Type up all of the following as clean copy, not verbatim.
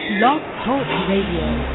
Blog Talk Radio.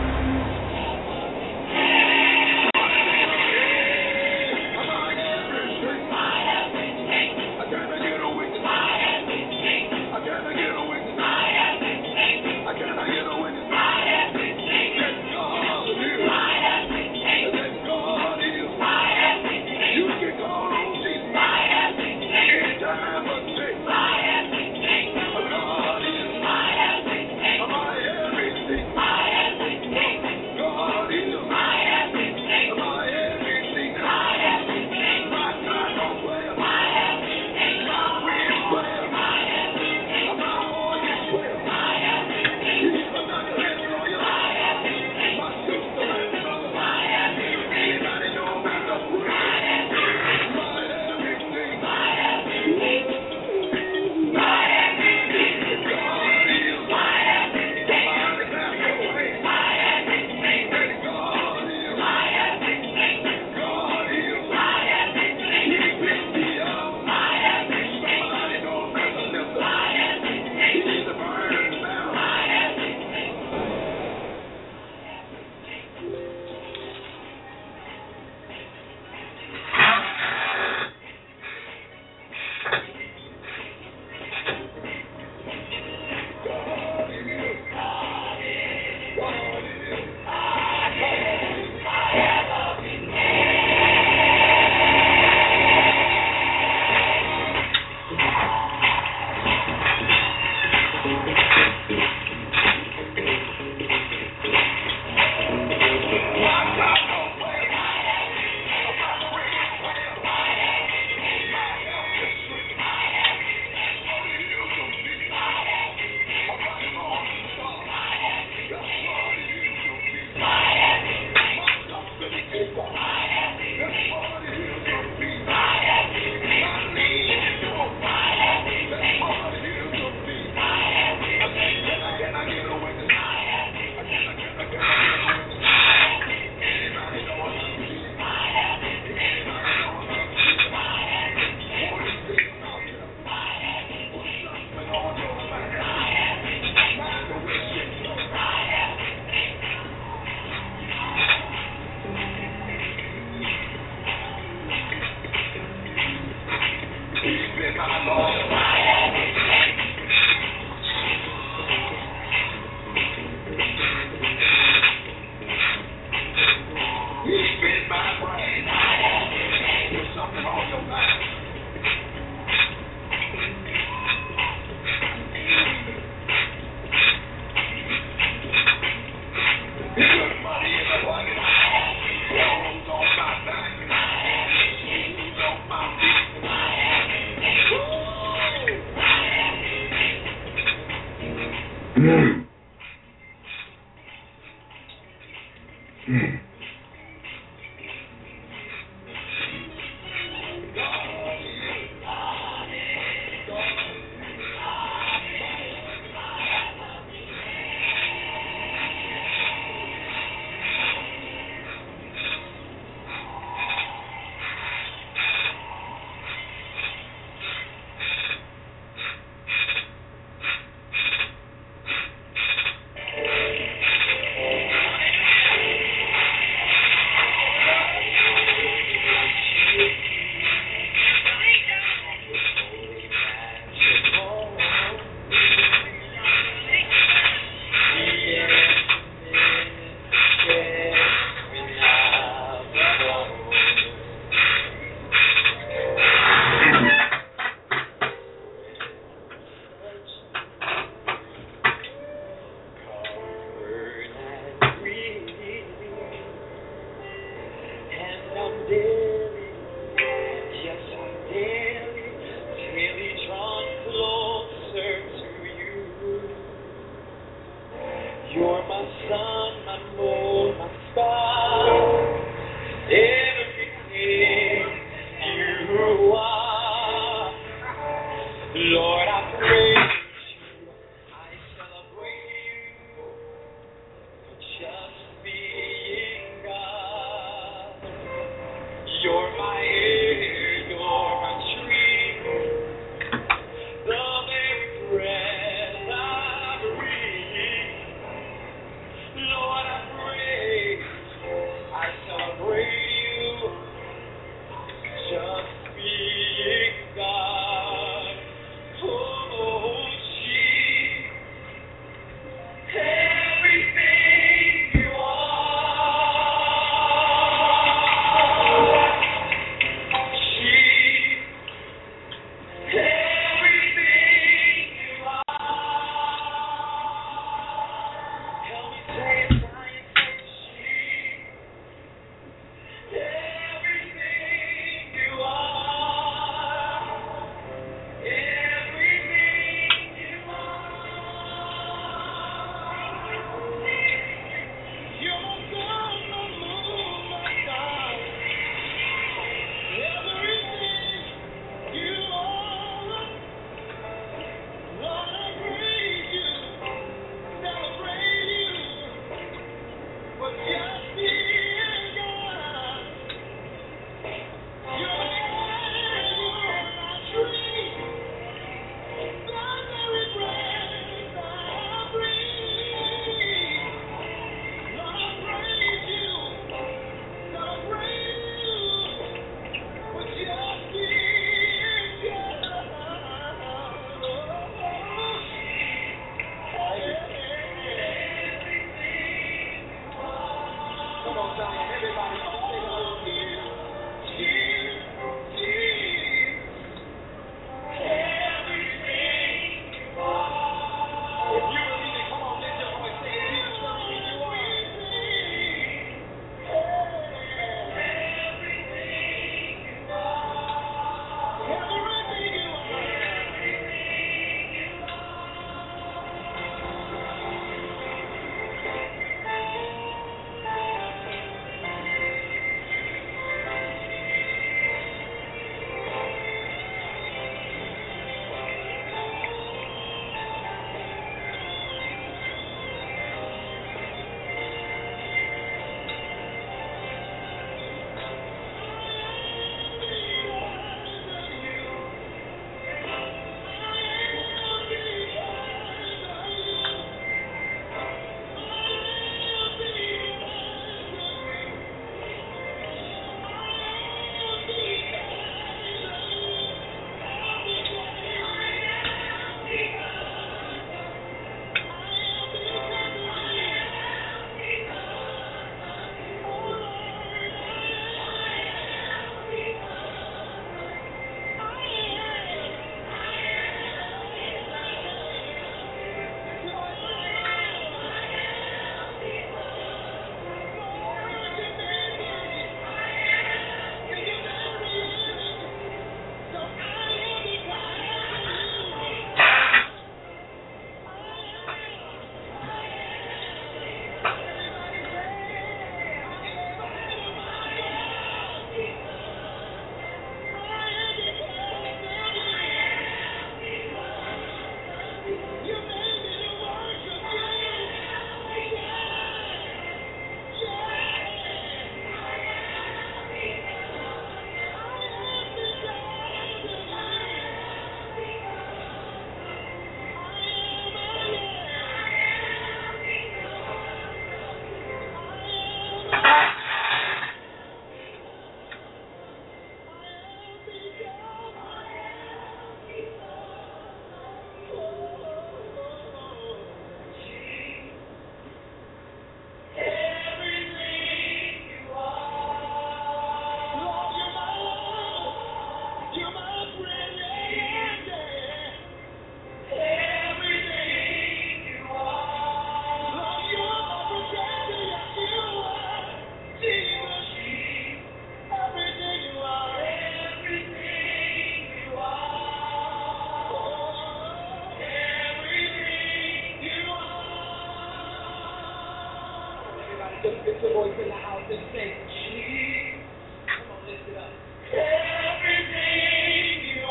Just get your voice in the house and say, Jesus. Come on, lift it up. Everything you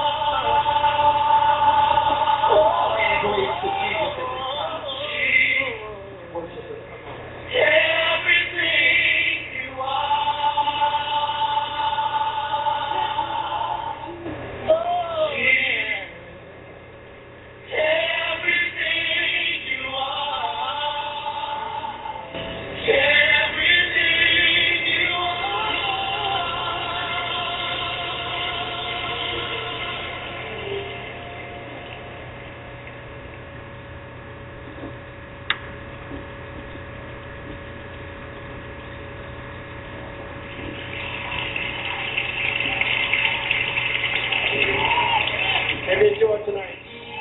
are. Oh, praise to Jesus at this time. Worship Him. Come on. Everything you are. Oh, yeah. Everything you are. Everything you and enjoy tonight.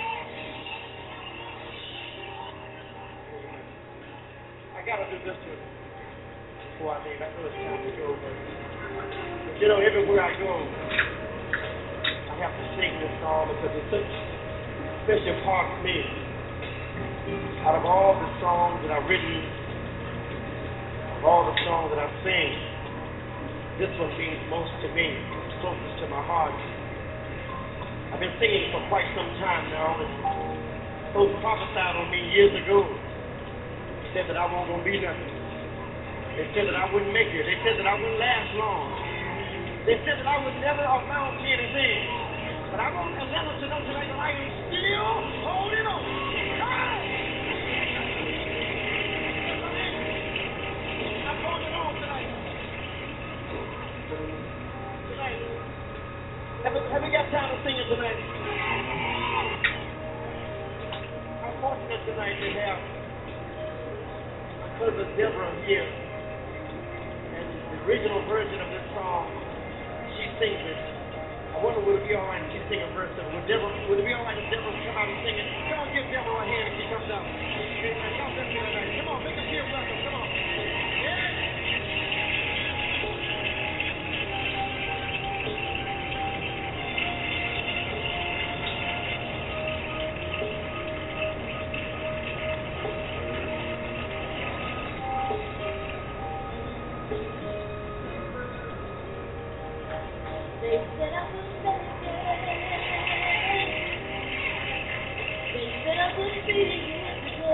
I gotta do this one before I leave. I know it's time to go, but you know, everywhere I go, I have to sing this song because it's such a special part of me. Out of all the songs that I've written, of all the songs that I've sing, this one means most to me, it's closest to my heart. I've been singing for quite some time now, and folks prophesied on me years ago. They said that I wasn't going to be nothing. They said that I wouldn't make it. They said that I wouldn't last long. They said that I would never amount to anything. But I want Atlanta to know tonight that I am still holding on. I'm holding on tonight. Have we got time to sing it tonight? I'm fortunate tonight to have my cousin Deborah here. And the original version of this song, she sings it. I wonder would it be all right if she sing a verse of it? Would it be all right if Deborah come out and sing it? Come on, give Deborah a hand if she comes out. Y'all listen tonight. Come on, make her feel welcome. Come on. Yeah. They said I was better. They said I was beating years ago.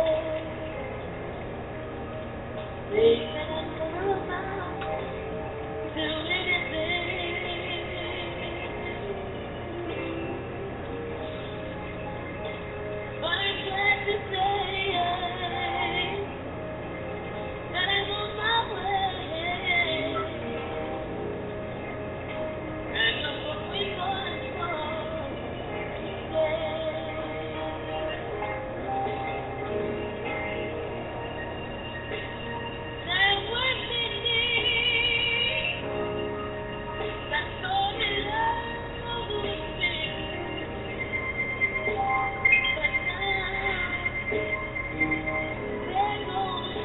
They said I never amount to anything. But I'm glad to say that I'm on my way. And look what we're going for today. There were many that thought in love with me, but now they're gonna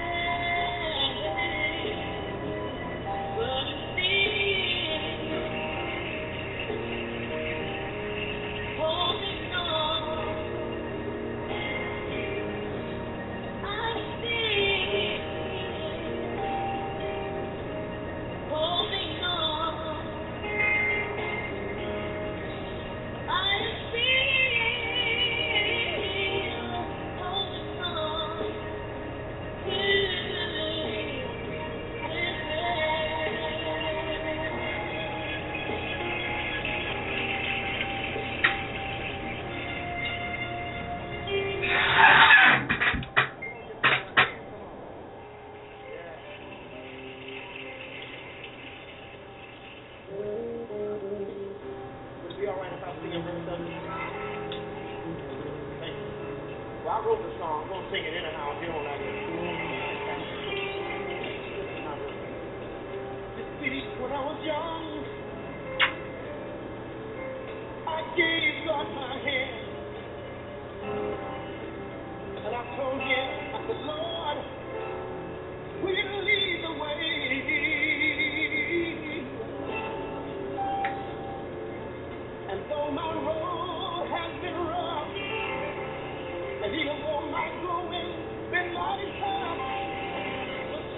stay. But holding on, I'm still holding on. I'm still holding on to Would it be all right if I sing a verse of it? Thank you. Well, I wrote the song. I'm going to sing it anyhow if you don't like it. You see, when I was young, I gave God my hand. And I told him, I said, Lord, will you lead the way? And though my road has been rough, and even though my going been mighty tough, but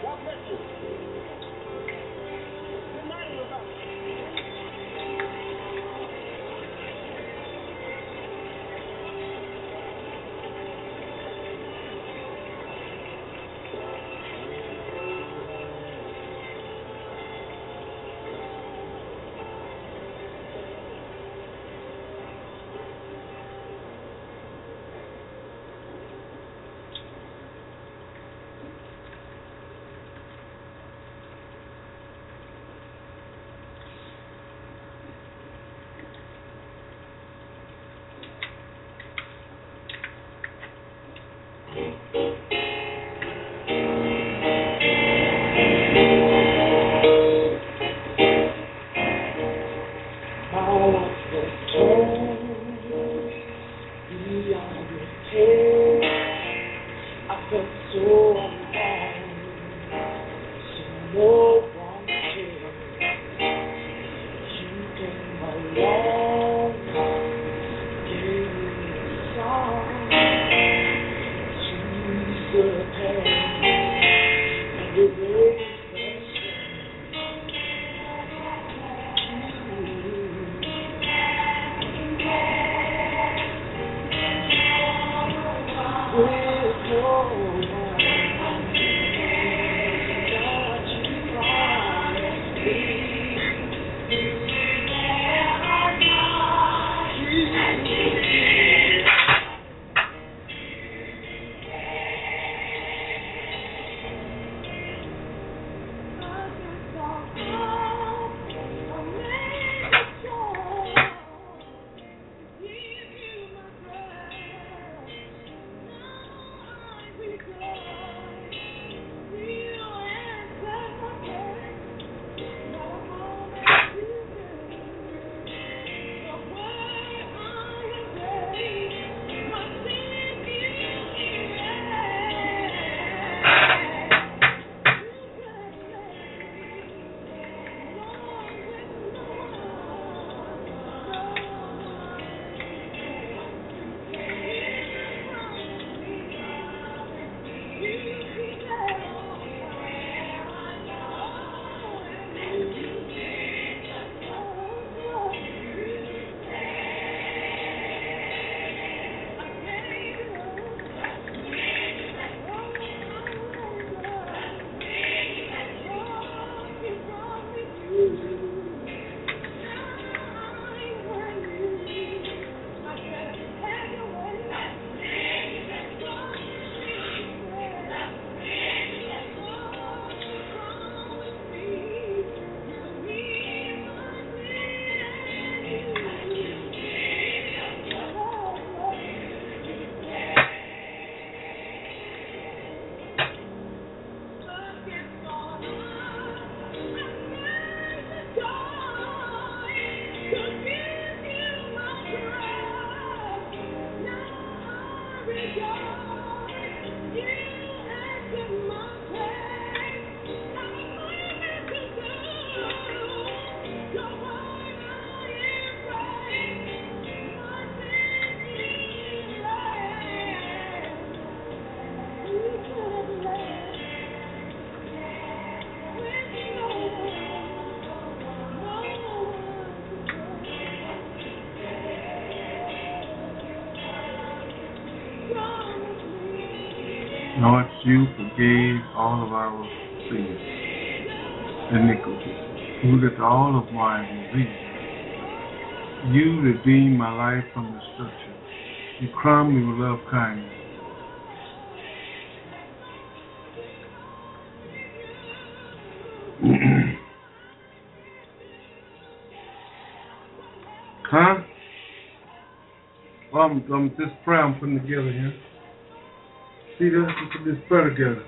Lord, you forgave all of our sins, iniquities, healed all of my diseases. You redeemed my life from destruction. You crowned me with love kindness. Huh? Well, this prayer I'm putting together here. See, let's put this prayer together.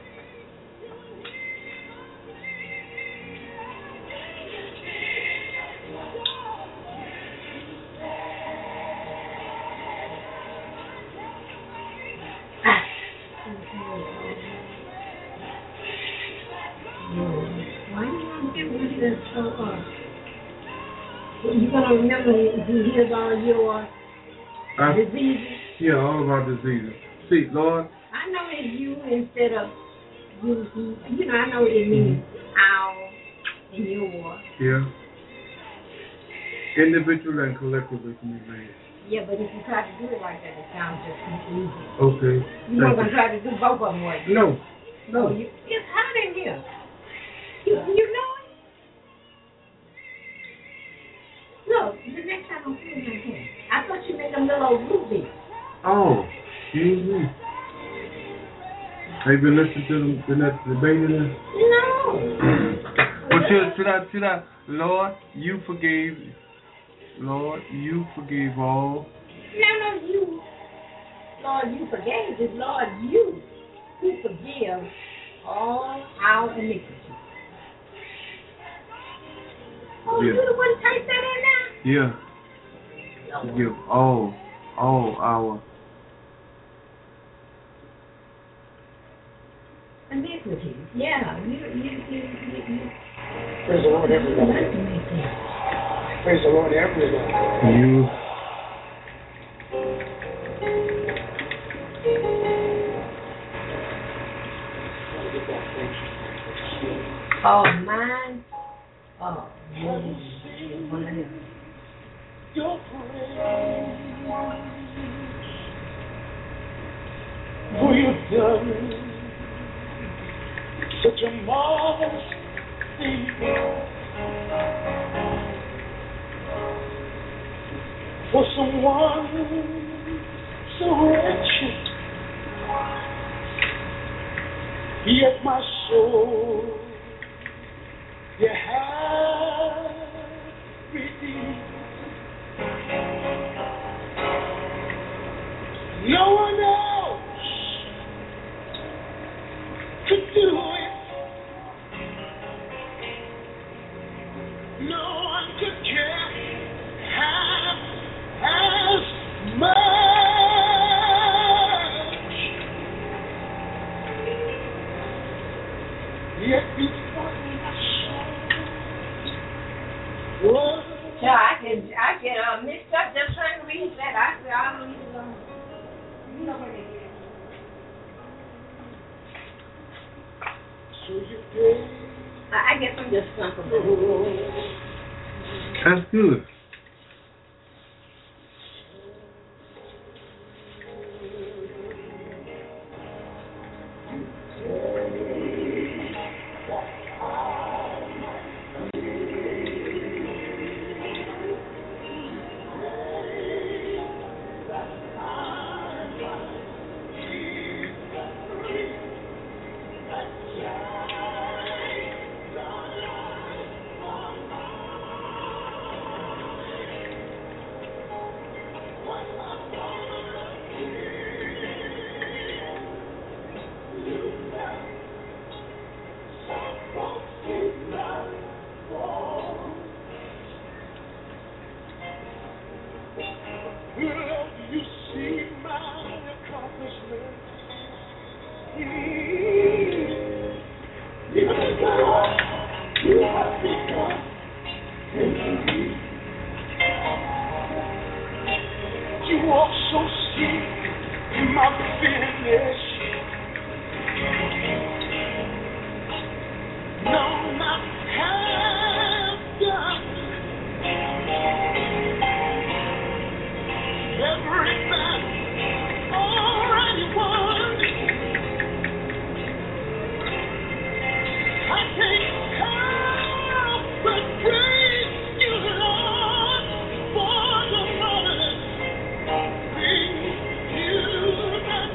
Why do you give me this so up? You're going to remember he heals all your diseases? Yeah, all of our diseases. See, Lord. I know it's you instead of you know, I know it means our and your. Yeah. Individual and collectively can be read. Yeah, but if you try to do it like that, it sounds just confusing. Okay. You weren't going to try to do both of them, were you? No. No. It's hot in here. You know it? Look, the next time I'm feeling like that, I thought you made them little rubies. Oh, excuse me. Have you been listening to them, the baby? No. Well, should I, Lord, you forgave all. No, you. Lord, you forgave this. Lord, you who forgive all our iniquities. Oh, Yeah. you the one type that in Yeah. now? No. Forgive all our iniquities. Yeah, you. Praise the Lord, everyone. Praise the Lord, everyone. you. Oh, mine. Oh, one of them. Your praise, for you've done such a marvelous thing. For someone so wretched, yet my soul you have redeemed. No one else could do it. No one could care half as much. Yet before my soul was. So I get mixed up just trying to read that. I'll leave it alone. You know what it is. So you did. I guess I'm just comfortable. That's good. You see my accomplishments. You have become you also see my finish. No, not have done everything already won. I can't help but praise you, Lord, for the marvelous things you've done.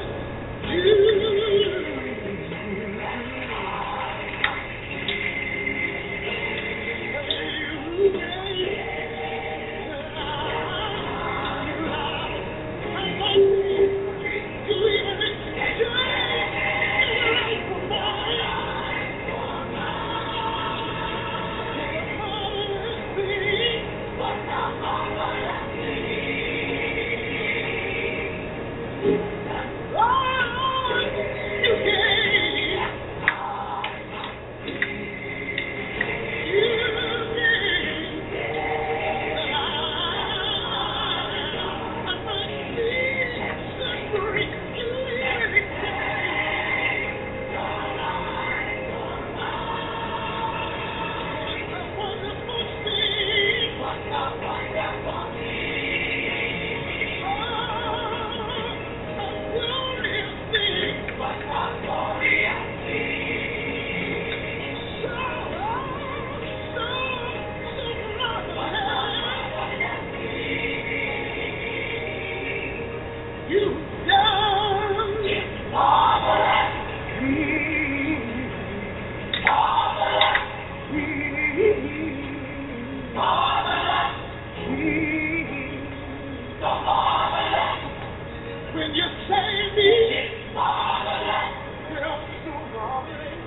When you save me, you're so marvelous.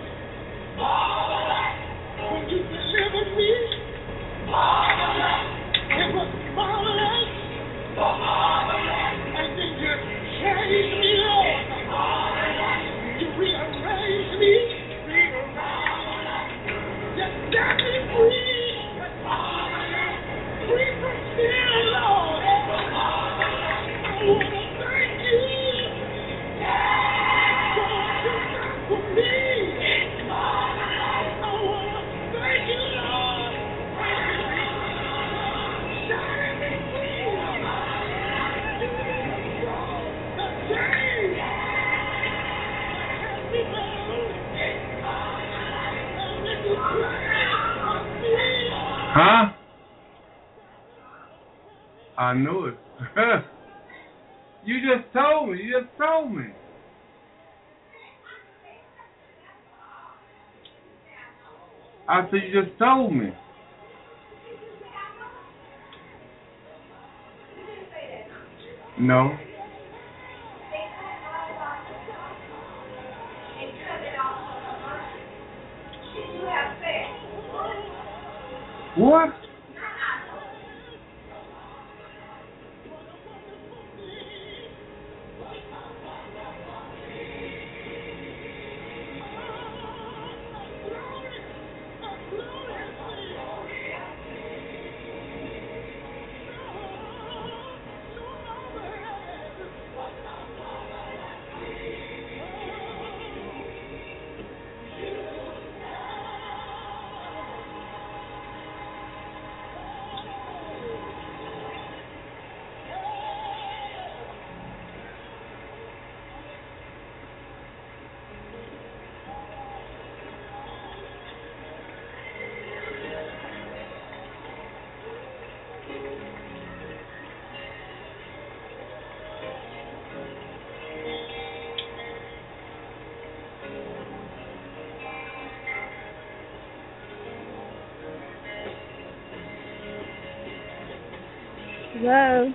When you deliver me, it was marvelous. And then you changed me, Lord. You rearranged me. You set me free. Free from sin, Lord. I want to thank you for what you've done for me. I want to thank you, Lord. Shining me free. The change has me bound. And when you pray for me, Huh? I knew it. You just told me. You just told me. I said you just told me. No. What? Hello.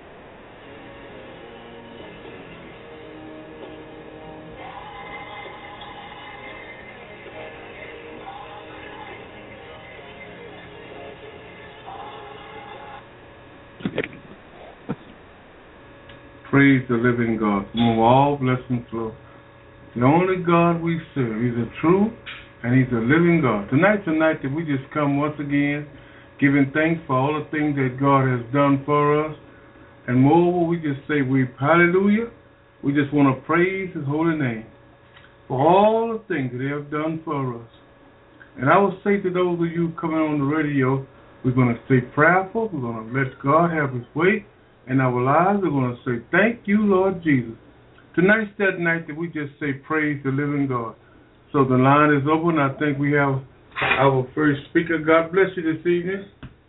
Praise the living God. From whom all blessings flow. The only God we serve. He's a true and He's a living God. Tonight's a night that we just come once again giving thanks for all the things that God has done for us. And moreover, we just say hallelujah. We just want to praise His holy name for all the things that He has done for us. And I will say to those of you coming on the radio, we're going to stay prayerful. We're going to let God have His way in our lives. We're going to say, thank you, Lord Jesus. Tonight's that night that we just say, praise the living God. So the line is open. I think we have our first speaker. God bless you this evening.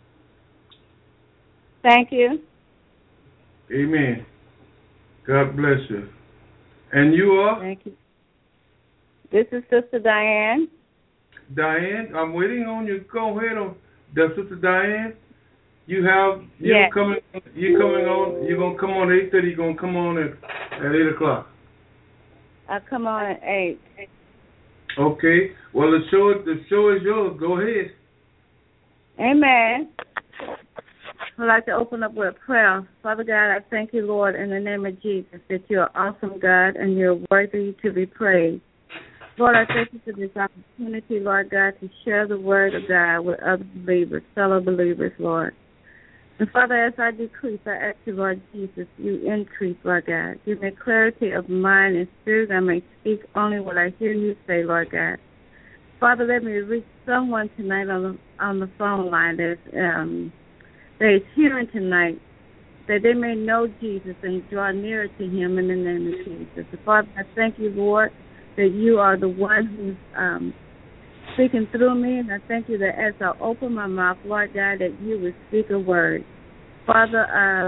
Thank you. Amen. God bless you. And you are? Thank you. This is Sister Diane. Diane, I'm waiting on you. Go ahead on. Sister Diane, you're Yes. coming on. You're gonna come on at 8:30. You're gonna come on at 8 o'clock. I'll come on at 8. Okay. Well, the show is yours. Go ahead. Amen. I'd like to open up with a prayer. Father God, I thank you, Lord, in the name of Jesus, that you're an awesome God and you're worthy to be praised. Lord, I thank you for this opportunity, Lord God, to share the word of God with other believers, fellow believers, Lord. And Father, as I decrease, I ask you, Lord Jesus, you increase, Lord God. Give me clarity of mind and spirit. I may speak only what I hear you say, Lord God. Father, let me reach someone tonight on the phone line that is hearing tonight, that they may know Jesus and draw nearer to Him in the name of Jesus. So Father, I thank you, Lord, that you are the one who's speaking through me, and I thank you that as I open my mouth, Lord God, that you will speak a word. Father,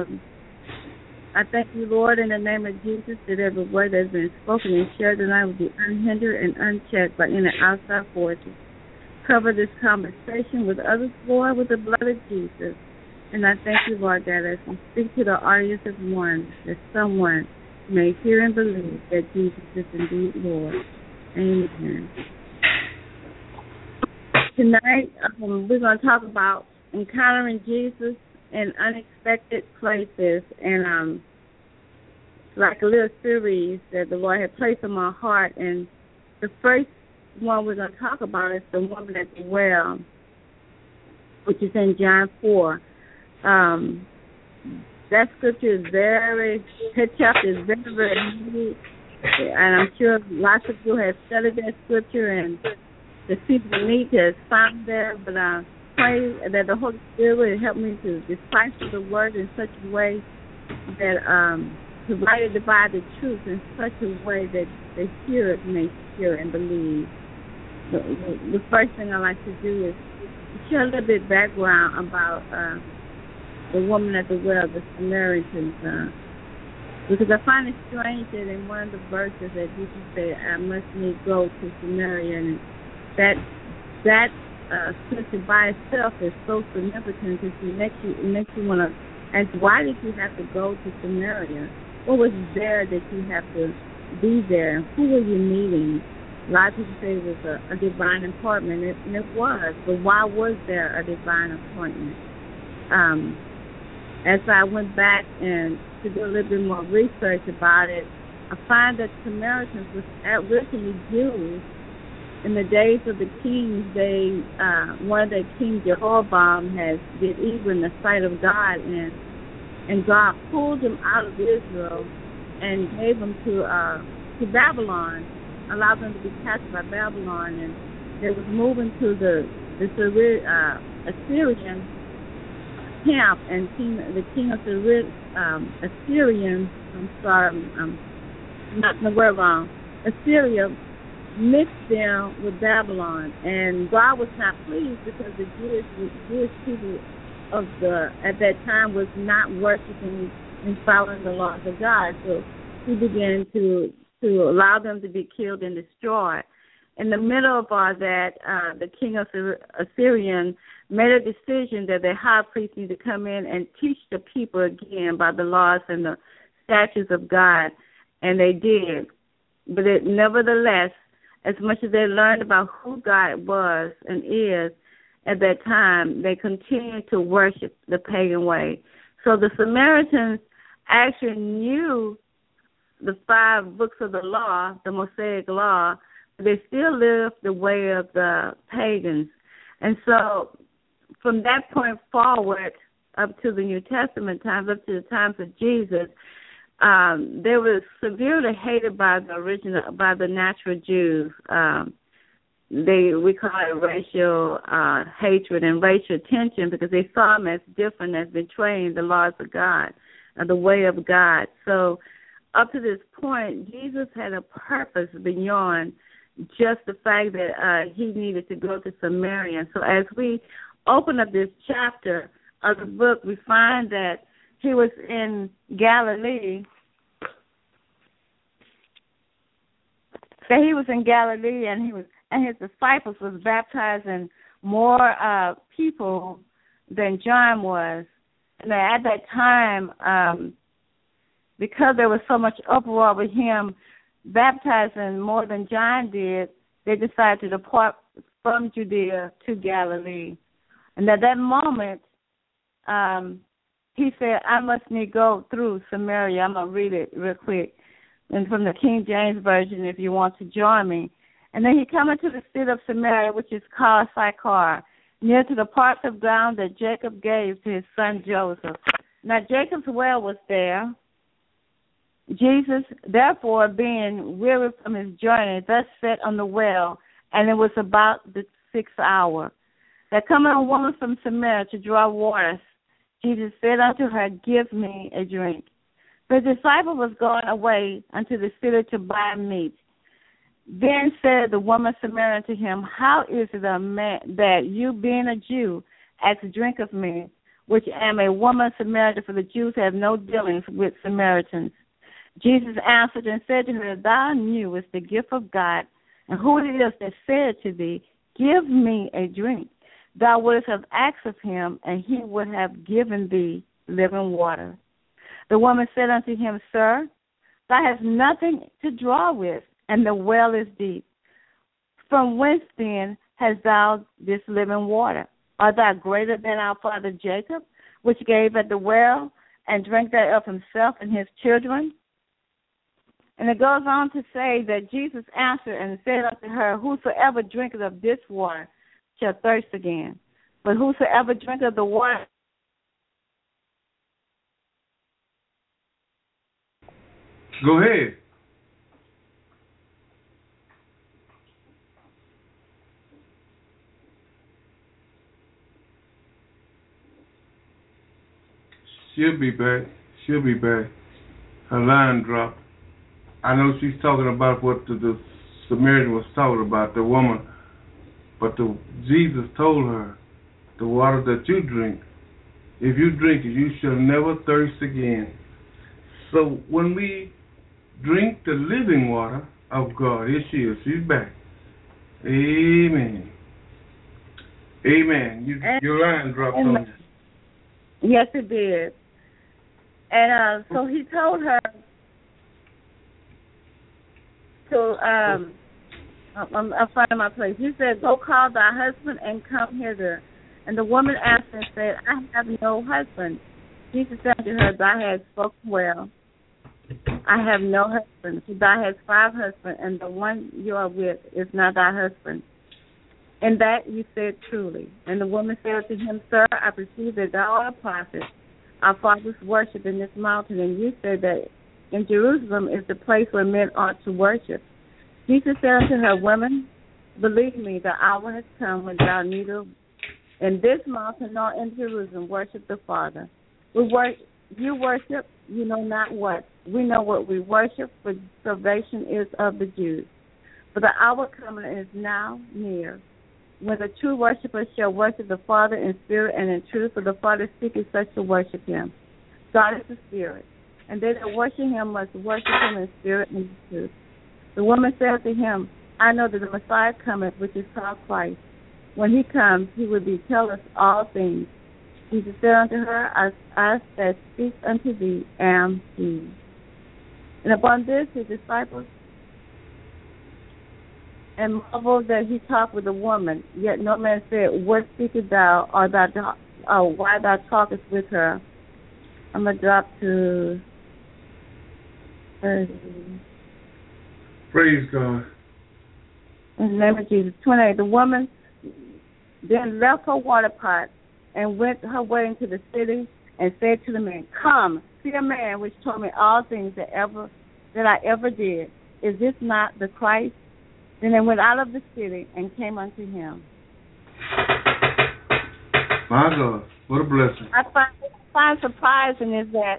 I thank you, Lord, in the name of Jesus, that every word that has been spoken and shared tonight will be unhindered and unchecked by any outside forces. cover this conversation with others, Lord, with the blood of Jesus. And I thank you, Lord God, as we speak to the audience of one, that someone may hear and believe that Jesus is indeed Lord. Amen. Tonight, we're going to talk about encountering Jesus in unexpected places. And like a little series that the Lord had placed in my heart. And the first one we're going to talk about is the woman at the well, which is in John 4. That scripture is that chapter is very, very neat. And I'm sure lots of you have studied that scripture, and the people need to find there. But I pray that the Holy Spirit will help me to decipher the word in such a way that to rightly divide the truth in such a way that the hearers may hear and believe. The first thing I like to do is share a little bit of background about the woman at the well, the Samaritans, because I find it strange that in one of the verses that Jesus said, I must need go to Samaria, and that scripture by itself is so significant because it makes you want to ask, why did you have to go to Samaria? What was there that you have to be there? Who were you meeting? A lot of people say it was a divine appointment, and it was, but why was there a divine appointment? As I went back and to do a little bit more research about it, I find that Samaritans was originally Jews. In the days of the kings, one of the kings, Jehoram, did evil in the sight of God, and God pulled them out of Israel and gave them to Babylon, allowed them to be captured by Babylon, and they was moving to the Assyrian camp, and the king of the Assyrian, I'm sorry, I'm not going to word wrong, Assyria mixed them with Babylon, and God was not pleased because the Jewish people at that time was not worshiping and following the laws of God. So he began to allow them to be killed and destroyed. In the middle of all that, the king of Assyrian made a decision that the high priest needed to come in and teach the people again about the laws and the statutes of God, and they did. But nevertheless, as much as they learned about who God was and is at that time, they continued to worship the pagan way. So the Samaritans actually knew the 5 books of the law, the Mosaic law, but they still lived the way of the pagans. And so from that point forward, up to the New Testament times, up to the times of Jesus, they were severely hated by the natural Jews. We call it racial hatred and racial tension because they saw them as different, as betraying the laws of God, the way of God. So up to this point, Jesus had a purpose beyond just the fact that he needed to go to Samaria. So as we open up this chapter of the book, we find that he was in Galilee. And his disciples was baptizing more people than John was. And at that time, because there was so much uproar with him baptizing more than John did, they decided to depart from Judea to Galilee. And at that moment, he said, I must need go through Samaria. I'm going to read it real quick. And from the King James Version, if you want to join me. And then he came into the city of Samaria, which is called Sychar, near to the parts of ground that Jacob gave to his son Joseph. Now Jacob's well was there. Jesus, therefore, being weary from his journey, thus sat on the well, and it was about the 6th hour. There cometh a woman from Samaria to draw waters. Jesus said unto her, Give me a drink. The disciple was going away unto the city to buy meat. Then said the woman Samaritan to him, How is it that you, being a Jew, ask drink of me, which am a woman Samaritan, for the Jews have no dealings with Samaritans? Jesus answered and said to her, Thou knewest the gift of God, and who it is that said to thee, give me a drink. Thou wouldst have asked of him, and he would have given thee living water. The woman said unto him, Sir, thou hast nothing to draw with, and the well is deep. From whence then hast thou this living water? Art thou greater than our father Jacob, which gave at the well, and drank thereof himself and his children? And it goes on to say that Jesus answered and said unto her, Whosoever drinketh of this water shall thirst again. But whosoever drinketh of the water... Go ahead. She'll be back. She'll be back. Her line dropped. I know she's talking about what the Samaritan was talking about, the woman. But Jesus told her, the water that you drink, if you drink it, you shall never thirst again. So when we drink the living water of God, here she is. She's back. Amen. Amen. Your line dropped on you. Yes, it did. And so he told her to, I'm finding my place. He said, Go call thy husband and come hither. And the woman answered and said, I have no husband. Jesus said to her, Thou hast spoken well. I have no husband. For thou hast 5 husbands, and the one you are with is not thy husband. And that you said truly. And the woman said to him, Sir, I perceive that thou art a prophet. Our fathers worship in this mountain, and you said that in Jerusalem is the place where men ought to worship. Jesus said unto her, Woman, believe me, the hour has come when thou neither in this mountain nor in Jerusalem worship the Father. You worship, you know not what. We know what we worship, for salvation is of the Jews. For the hour coming is now near, when the true worshipers shall worship the Father in spirit and in truth, for the Father seeketh such to worship him. God is a spirit, and they that worship him must worship him in spirit and in truth. The woman said to him, I know that the Messiah cometh, which is called Christ. When he comes, he will tell us all things. Jesus said unto her, I that speak unto thee am he. And upon this his disciples and marveled that he talked with a woman. Yet no man said, What speakest thou, or why thou talkest with her? I'm going to drop to 30. Praise God. In the name of Jesus. 28. The woman then left her water pot and went her way into the city and said to the man, Come, see a man which told me all things that I ever did. Is this not the Christ? Then they went out of the city and came unto him. My God, what a blessing. I find surprising is that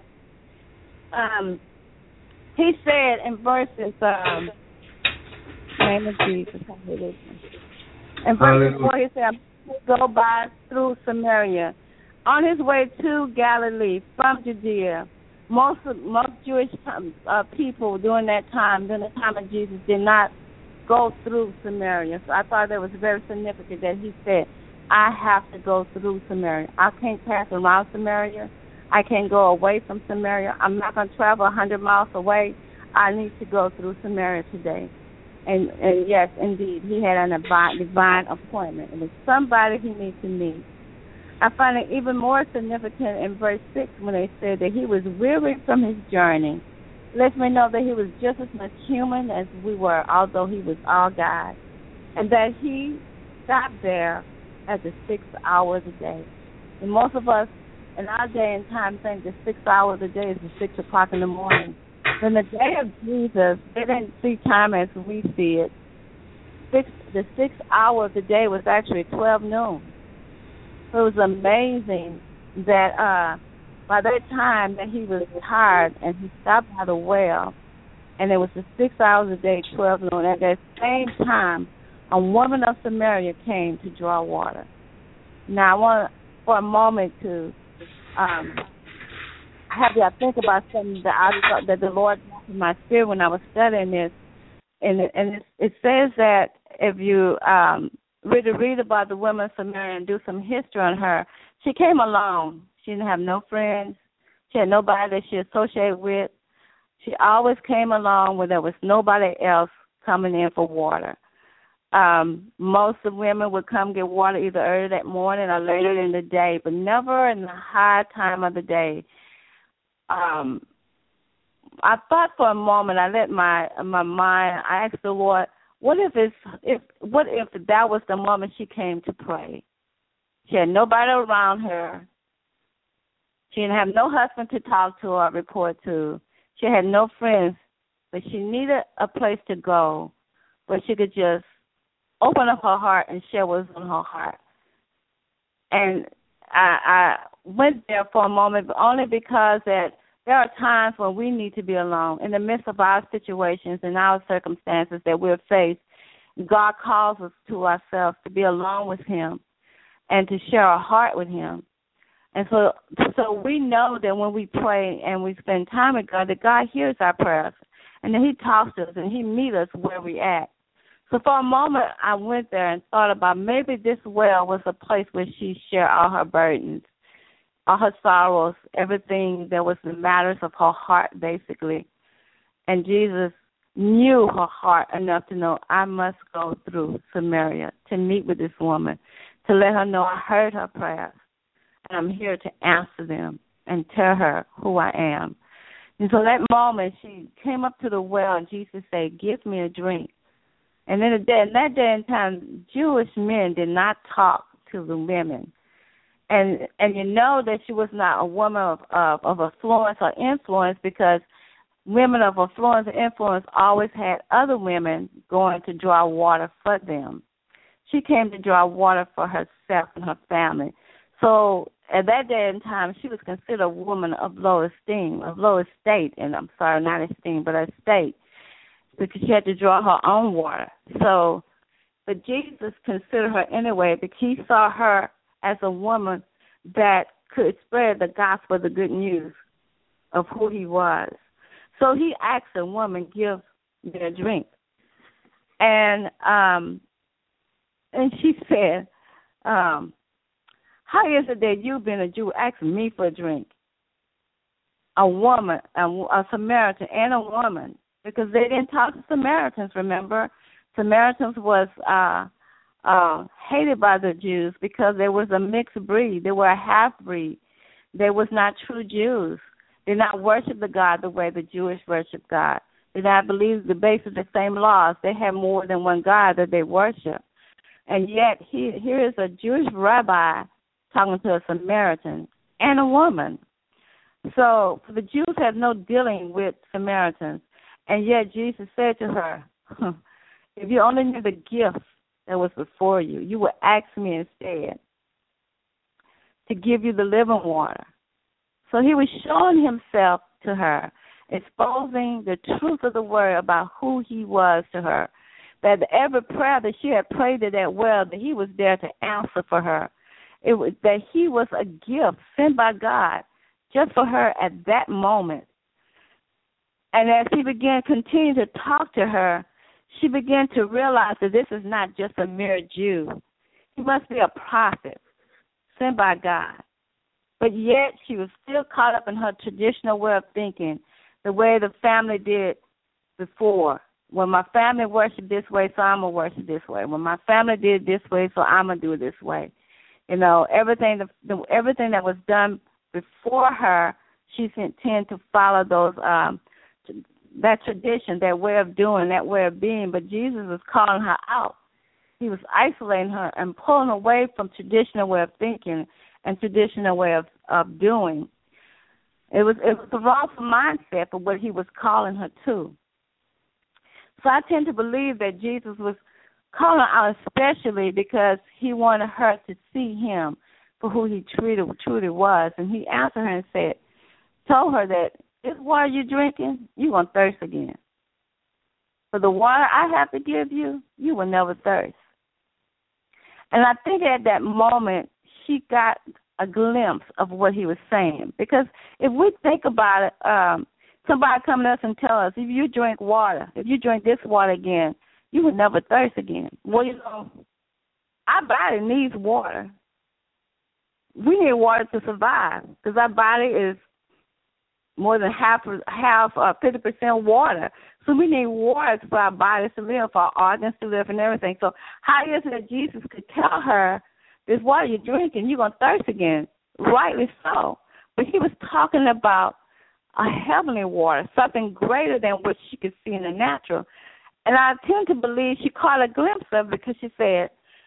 he said in verses, name of Jesus, hallelujah. In verse 4 he said, go by through Samaria. On his way to Galilee from Judea, most Jewish people during the time of Jesus, did not go through Samaria. So I thought that was very significant that he said, I have to go through Samaria. I can't pass around Samaria. I can't go away from Samaria. I'm not going to travel 100 miles away. I need to go through Samaria today. And yes, indeed, he had a divine appointment. It was somebody he needed to meet. I find it even more significant in verse 6 when they said that he was weary from his journey. Lets me know that he was just as much human as we were, although he was all God. And that he stopped there at the 6 hours a day. And most of us in our day and time think that 6 hours a day is the 6 o'clock in the morning. In the day of Jesus, they didn't see time as we see it. The 6 hours a day was actually 12 noon. So it was amazing that by that time that he was tired and he stopped by the well, and it was the 6 hours a day, 12 noon. At that same time, a woman of Samaria came to draw water. Now I want for a moment to have y'all think about something that the Lord brought to my spirit when I was studying this, and it says that if you read about the woman of Samaria and do some history on her, she came alone. She didn't have no friends. She had nobody that she associated with. She always came along when there was nobody else coming in for water. Most of the women would come get water either early that morning or later in the day, but never in the high time of the day. I thought for a moment, I let my mind, I asked the Lord, what if that was the moment she came to pray? She had nobody around her. She didn't have no husband to talk to or report to. She had no friends, but she needed a place to go where she could just open up her heart and share what was on her heart. And I went there for a moment, but only because that there are times when we need to be alone. In the midst of our situations and our circumstances that we're faced, God calls us to ourselves to be alone with Him and to share our heart with Him. And so we know that when we pray and we spend time with God, that God hears our prayers, and that He talks to us and He meets us where we're at. So for a moment, I went there and thought about maybe this well was a place where she shared all her burdens, all her sorrows, everything that was the matters of her heart, basically. And Jesus knew her heart enough to know, I must go through Samaria to meet with this woman, to let her know I heard her prayers, and I'm here to answer them and tell her who I am. And so that moment, she came up to the well, and Jesus said, give me a drink. And in that day and time, Jewish men did not talk to the women. And you know that she was not a woman of affluence or influence, because women of affluence and influence always had other women going to draw water for them. She came to draw water for herself and her family. So at that day and time, she was considered a woman of low esteem, of low estate, and I'm sorry, not esteem, but estate, because she had to draw her own water. So, but Jesus considered her anyway, because He saw her as a woman that could spread the gospel, the good news of who He was. So He asked the woman, give me a drink. And she said, how is it that you, being a Jew, asking me for a drink? A woman, a Samaritan, and a woman, because they didn't talk to Samaritans, remember? Samaritans was hated by the Jews because they was a mixed breed. They were a half-breed. They was not true Jews. They did not worship the God the way the Jewish worship God. They did not believe the base of the same laws. They had more than one God that they worship. And yet here is a Jewish rabbi talking to a Samaritan and a woman. So the Jews had no dealing with Samaritans. And yet Jesus said to her, if you only knew the gift that was before you, you would ask me instead to give you the living water. So He was showing Himself to her, exposing the truth of the word about who He was to her, that every prayer that she had prayed at that well, that He was there to answer for her. It was that He was a gift sent by God just for her at that moment. And as He continued to talk to her, she began to realize that this is not just a mere Jew. He must be a prophet sent by God. But yet she was still caught up in her traditional way of thinking, the way the family did before. When my family worshiped this way, so I'm going to worship this way. When my family did this way, so I'm going to do it this way. You know, everything that was done before her, she tended to follow those that tradition, that way of doing, that way of being. But Jesus was calling her out. He was isolating her and pulling away from traditional way of thinking and traditional way of doing. It was the wrongful mindset for what He was calling her to. So I tend to believe that Jesus was calling her out especially because He wanted her to see Him for who He truly was. And He answered her and told her that this water you're drinking, you're going to thirst again. For the water I have to give you, you will never thirst. And I think at that moment, she got a glimpse of what He was saying. Because if we think about it, somebody coming to us and tell us, if you drink water, if you drink this water again, you will never thirst again. What are you going to our body needs water. We need water to survive because our body is more than half 50% water. So we need water for our bodies to live, for our organs to live and everything. So how is it that Jesus could tell her, this water you're drinking, you're going to thirst again? Rightly so. But he was talking about a heavenly water, something greater than what she could see in the natural. And I tend to believe she caught a glimpse of it because she said,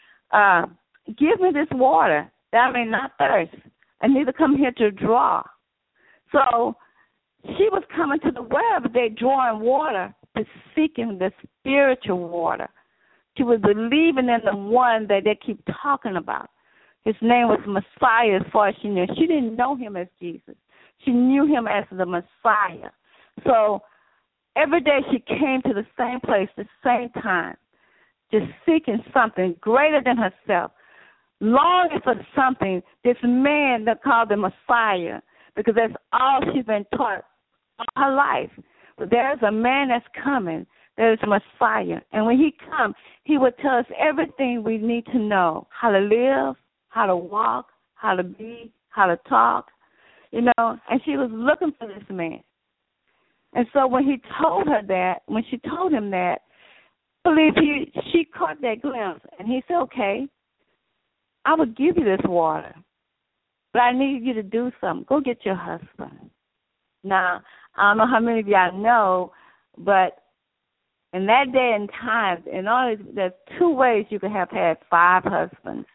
give me this water that I may not thirst, and neither come here to draw. So she was coming to the well every day drawing water, but seeking the spiritual water. She was believing in the one that they keep talking about. His name was Messiah as far as she knew. She didn't know him as Jesus. She knew him as the Messiah. So every day she came to the same place, the same time, just seeking something greater than herself, longing for something, this man that called the Messiah, because that's all she's been taught all her life. But there's a man that's coming. There's a Messiah. And when he comes, he will tell us everything we need to know, how to live, how to walk, how to be, how to talk, and she was looking for this man. And so when he told her that, when she told him that, I believe she caught that glimpse, and he said, okay, I will give you this water, but I need you to do something. Go get your husband. Now, I don't know how many of y'all know, but in that day and time, there's two ways you could have had 5 husbands.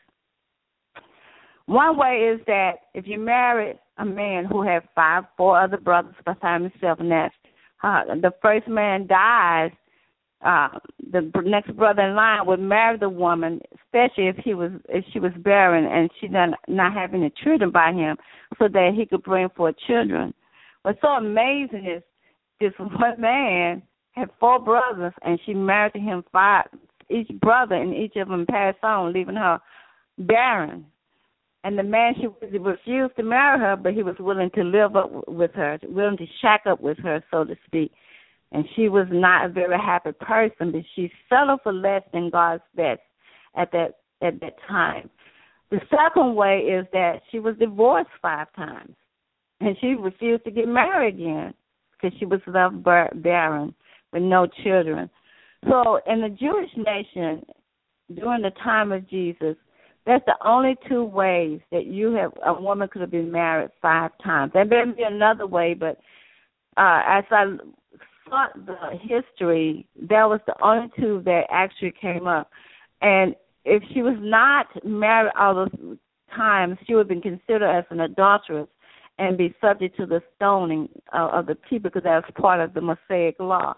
One way is that if you married a man who had 4 other brothers besides himself, and that's the first man dies, the next brother in line would marry the woman, especially if she was barren and she not having any children by him, so that he could bring forth children. What's so amazing is this one man had 4 brothers, and she married to him 5, each brother, and each of them passed on, leaving her barren. And the man, she refused to marry her, but he was willing to live up with her, willing to shack up with her, so to speak. And she was not a very happy person, but she settled for less than God's best at that time. The second way is that she was divorced 5 times, and she refused to get married again because she was left barren with no children. So in the Jewish nation, during the time of Jesus, that's the only 2 ways that a woman could have been married 5 times. There may be another way, but as I sought the history, that was the only 2 that actually came up. And if she was not married all those times, she would have been considered as an adulteress and be subject to the stoning of the people, because that was part of the Mosaic law.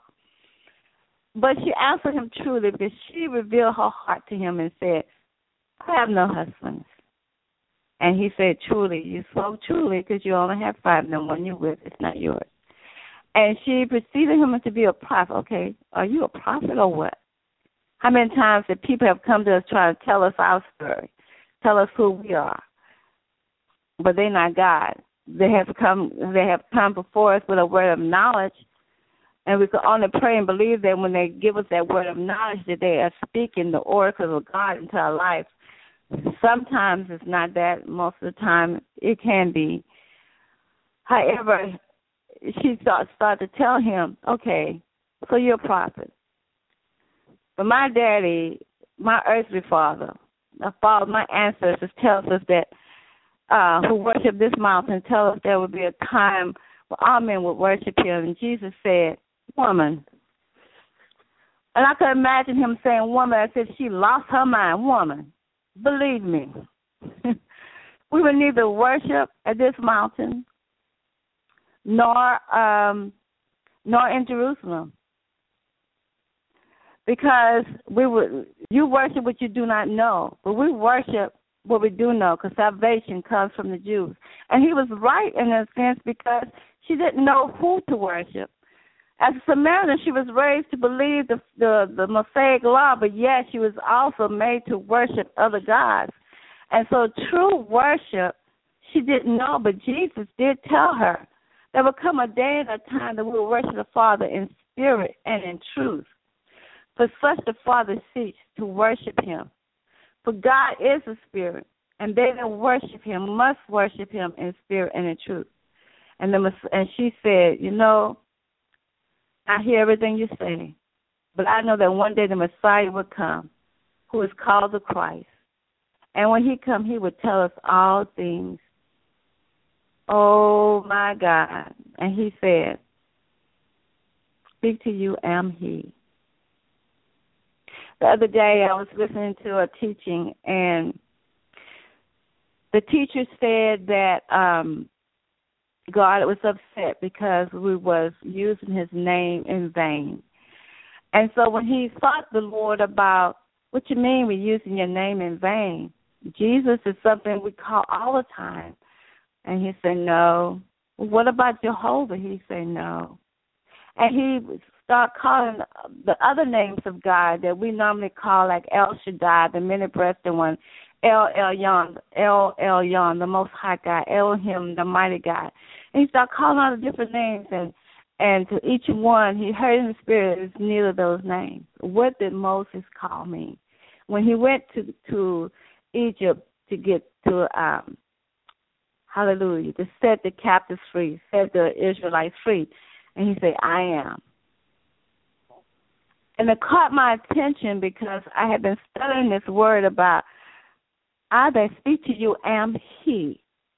But she answered him truly, because she revealed her heart to him and said, I have no husbands. And he said, truly, you spoke truly, because you only have 5, and the one you're with is not yours. And she preceded him to be a prophet. Okay, are you a prophet or what? How many times that people have come to us trying to tell us our story, tell us who we are, but they're not God. They have come before us with a word of knowledge, and we can only pray and believe that when they give us that word of knowledge, that they are speaking the oracles of God into our life. Sometimes it's not that. Most of the time it can be. However, she started to tell him, okay, so you're a prophet. But my daddy, my earthly father, my ancestors tells us that who worship this mountain tell us there would be a time where all men would worship him. And Jesus said, woman. And I could imagine him saying woman as if she lost her mind. Woman, believe me, we would neither worship at this mountain nor in Jerusalem, because you worship what you do not know, but we worship what we do know, because salvation comes from the Jews. And he was right in a sense, because she didn't know who to worship. As a Samaritan, she was raised to believe the Mosaic law, but yet she was also made to worship other gods. And so true worship, she didn't know, but Jesus did tell her there will come a day and a time that we will worship the Father in spirit and in truth. For such the Father seeks to worship him. For God is a spirit, and they that worship him must worship him in spirit and in truth. And she said, you know, I hear everything you say, but I know that one day the Messiah will come, who is called the Christ. And when he comes, he will tell us all things. Oh, my God. And he said, speak to you am he. The other day I was listening to a teaching, and the teacher said that God was upset because we was using his name in vain. And so when he sought the Lord about, what you mean we're using your name in vain? Jesus is something we call all the time. And he said, no. Well, what about Jehovah? He said, no. And he started calling the other names of God that we normally call, like El Shaddai, the many-breasted one, El Elyon, the Most High God, Elohim, the Mighty God. And he started calling all the different names, and to each one, he heard in the spirit, it's neither of those names. What did Moses call me? When he went to Egypt to get to, hallelujah, to set the captives free, set the Israelites free, and he said, I am. And it caught my attention because I had been studying this word about, I that speak to you am he.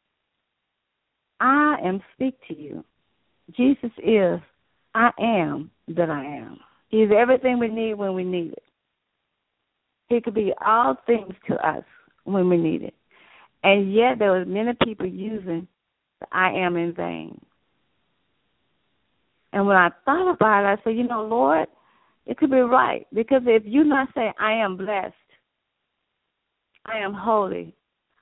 I am speak to you. Jesus is, I am that I am. He's everything we need when we need it. He could be all things to us when we need it. And yet there were many people using the I am in vain. And when I thought about it, I said, you know, Lord, it could be right. Because if you not say, I am blessed, I am holy,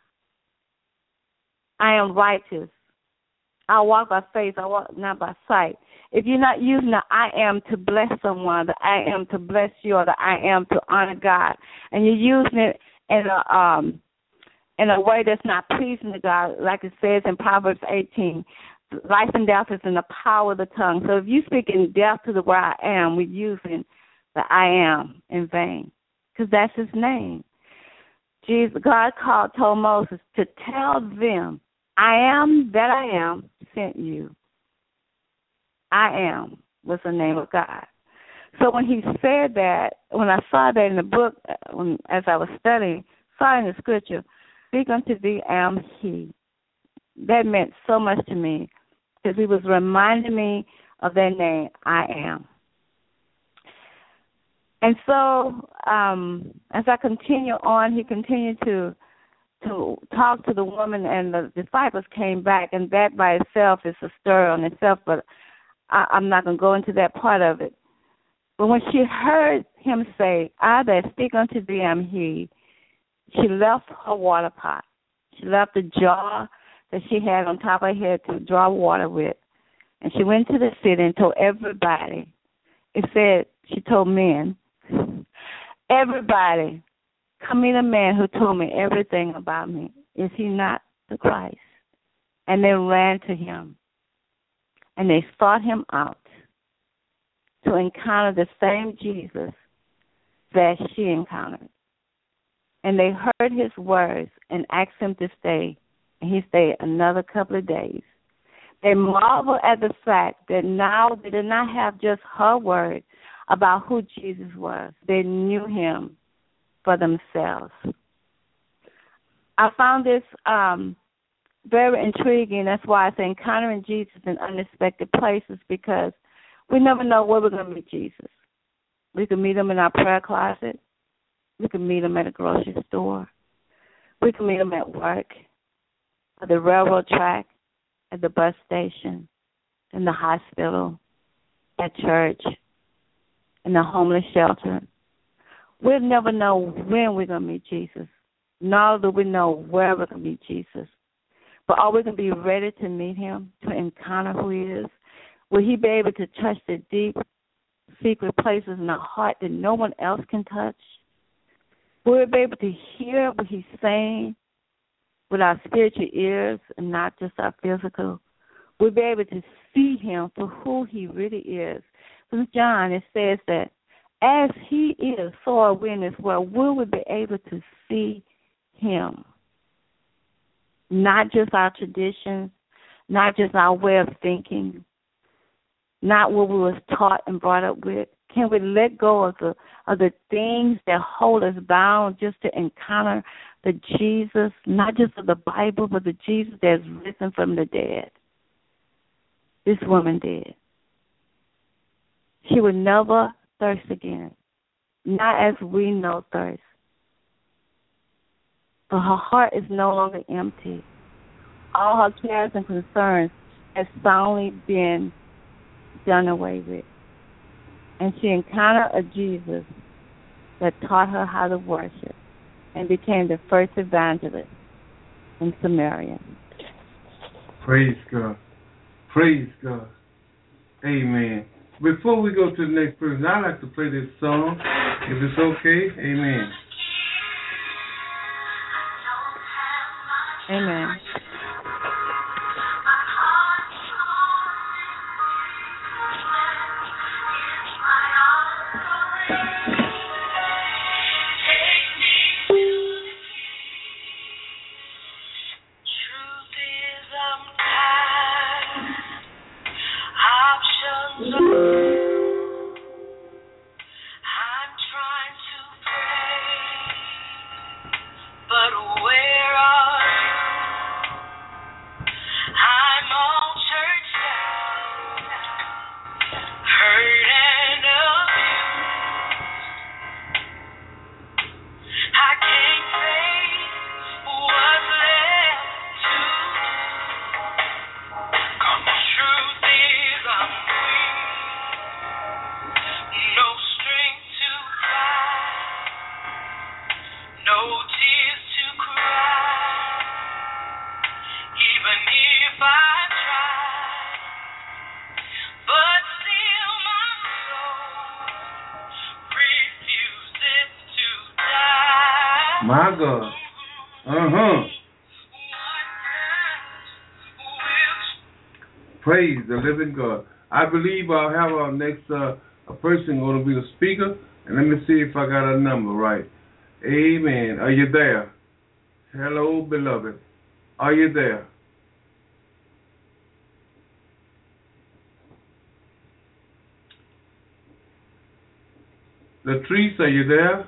I am righteous, I walk by faith, I walk not by sight. If you're not using the I am to bless someone, the I am to bless you, or the I am to honor God, and you're using it in a way that's not pleasing to God, like it says in Proverbs 18, life and death is in the power of the tongue. So if you speak in death to the word I am, we're using the I am in vain, because that's his name. God told Moses to tell them, I am that I am sent you. I am was the name of God. So when he said that, when I saw that in the book, as I was studying, saw in the scripture, speak unto thee am he. That meant so much to me, because he was reminding me of that name, I am. And so as I continue on, he continued to talk to the woman, and the disciples came back, and that by itself is a story on itself, but I'm not going to go into that part of it. But when she heard him say, I that speak unto thee am he, she left her water pot. She left the jar that she had on top of her head to draw water with, and she went to the city and told everybody. It said, she told men, everybody, come meet a man who told me everything about me. Is he not the Christ? And they ran to him, and they sought him out to encounter the same Jesus that she encountered. And they heard his words and asked him to stay, and he stayed another couple of days. They marveled at the fact that now they did not have just her word about who Jesus was. They knew him for themselves. I found this very intriguing. That's why I say encountering Jesus in unexpected places, because we never know where we're going to meet Jesus. We can meet him in our prayer closet. We can meet him at a grocery store. We can meet him at work, at the railroad track, at the bus station, in the hospital, at church, in the homeless shelter. We'll never know when we're going to meet Jesus, nor do we know where we're going to meet Jesus. But are we going to be ready to meet him, to encounter who he is? Will he be able to touch the deep, secret places in our heart that no one else can touch? Will we be able to hear what he's saying with our spiritual ears and not just our physical? We'll be able to see him for who he really is. In John, it says that as he is, so are we in this world. Will we be able to see him? Not just our traditions, not just our way of thinking, not what we was taught and brought up with. Can we let go of the things that hold us bound just to encounter the Jesus, not just of the Bible, but the Jesus that's risen from the dead? This woman did. She would never thirst again, not as we know thirst. But her heart is no longer empty. All her cares and concerns have finally been done away with. And she encountered a Jesus that taught her how to worship and became the first evangelist in Samaria. Praise God. Praise God. Amen. Before we go to the next person, I'd like to play this song, if it's okay. Amen. Amen. My God. Praise the living God. I believe I'll have our next person going to be the speaker. And let me see if I got a number right. Amen. Are you there? Hello, beloved. Are you there? Latrice, are you there?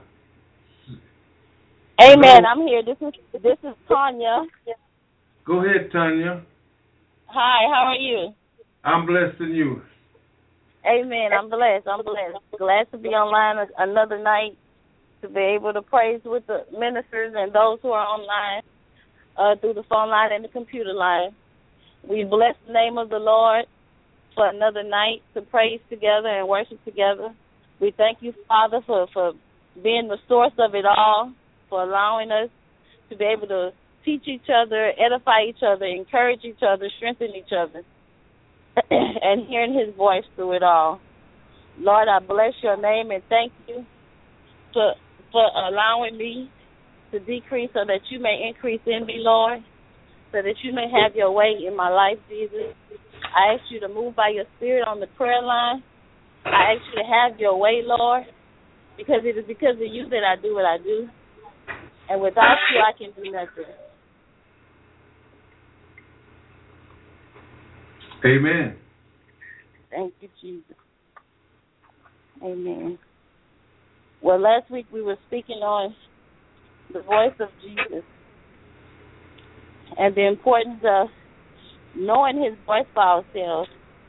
Amen. Hello? I'm here. This is Tanya. Go ahead, Tanya. Hi, how are you? I'm blessed in you. Amen. I'm blessed. Glad to be online another night to be able to praise with the ministers and those who are online through the phone line and the computer line. We bless the name of the Lord for another night to praise together and worship together. We thank you, Father, for being the source of it all, for allowing us to be able to teach each other, edify each other, encourage each other, strengthen each other, and hearing his voice through it all. Lord, I bless your name and thank you for allowing me to decrease so that you may increase in me, Lord, so that you may have your way in my life, Jesus. I ask you to move by your spirit on the prayer line. I ask you to have your way, Lord, because it is because of you that I do what I do. And without you, I can do nothing. Amen. Thank you, Jesus. Amen. Well, last week we were speaking on the voice of Jesus and the importance of knowing his voice for ourselves.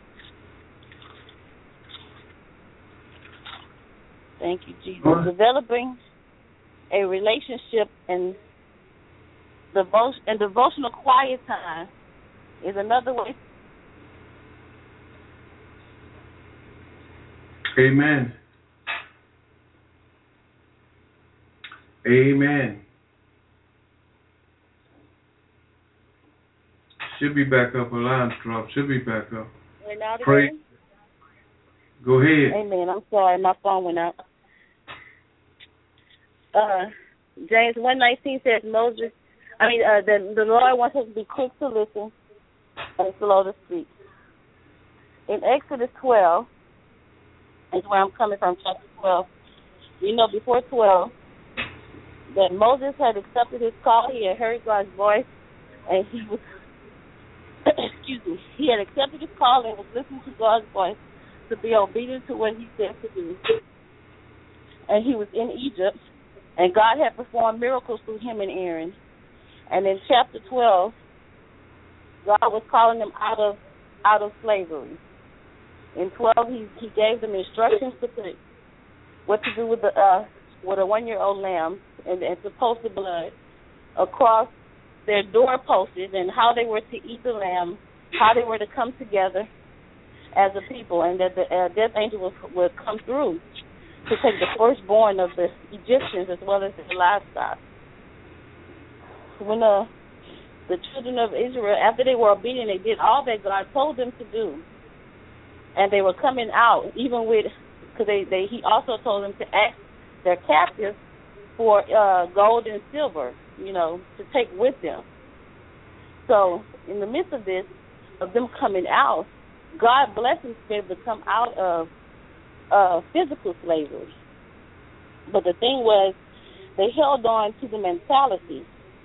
Thank you, Jesus. Developing a relationship and devotional quiet time is another way. Amen. Amen. Should be back up. A line drop. Should be back up. Went out Pray. again? Go ahead. Amen. I'm sorry. My phone went out. James 1:19 says the Lord wants us to be quick to listen and slow to speak. In Exodus 12 is where I'm coming from, chapter 12. You know, before 12, that Moses had accepted his call. He had heard God's voice, and he was, he had accepted his call and was listening to God's voice to be obedient to what he said to do. And he was in Egypt, and God had performed miracles through him and Aaron. And in chapter 12, God was calling them out of slavery. In 12, he gave them instructions to put what to do with a 1-year-old lamb and to post the blood across their doorposts, and how they were to eat the lamb, how they were to come together as a people, and that the death angel would come through to take the firstborn of the Egyptians as well as their livestock. When the children of Israel, after they were obedient, they did all that God told them to do, and they were coming out, even with, because he also told them to ask their captives for gold and silver, to take with them. So in the midst of this, of them coming out, God blessed them to be able to come out of physical slavery. But the thing was, they held on to the mentality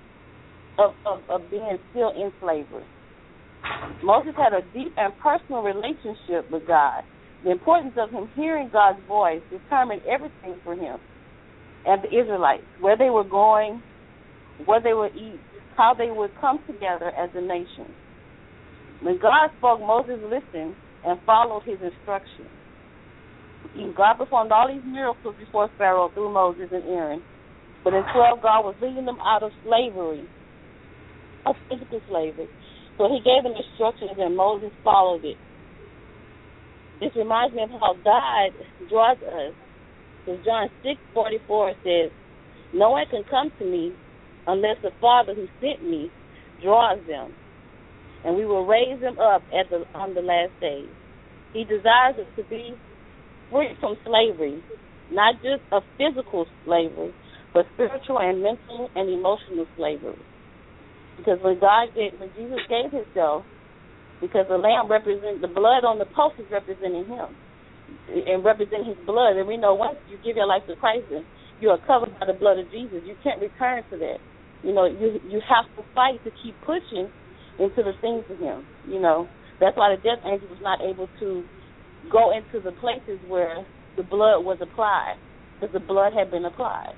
of being still in slavery. Moses had a deep and personal relationship with God. The importance of him hearing God's voice determined everything for him and the Israelites, where they were going, what they would eat, how they would come together as a nation. When God spoke, Moses listened and followed his instructions. God performed all these miracles before Pharaoh through Moses and Aaron. But in 12, God was leading them out of slavery, of physical slavery. So he gave them instructions and Moses followed it. This reminds me of how God draws us. Because John 6:44 says, "No one can come to me unless the Father who sent me draws them, and we will raise them up on the last days." He desires us to be free from slavery, not just of physical slavery, but spiritual and mental and emotional slavery. Because when Jesus gave himself, because the lamb represents, the blood on the post is representing him and representing his blood. And we know once you give your life to Christ, you are covered by the blood of Jesus. You can't return to that. You have to fight to keep pushing into the things of him. That's why the death angel was not able to go into the places where the blood was applied, because the blood had been applied.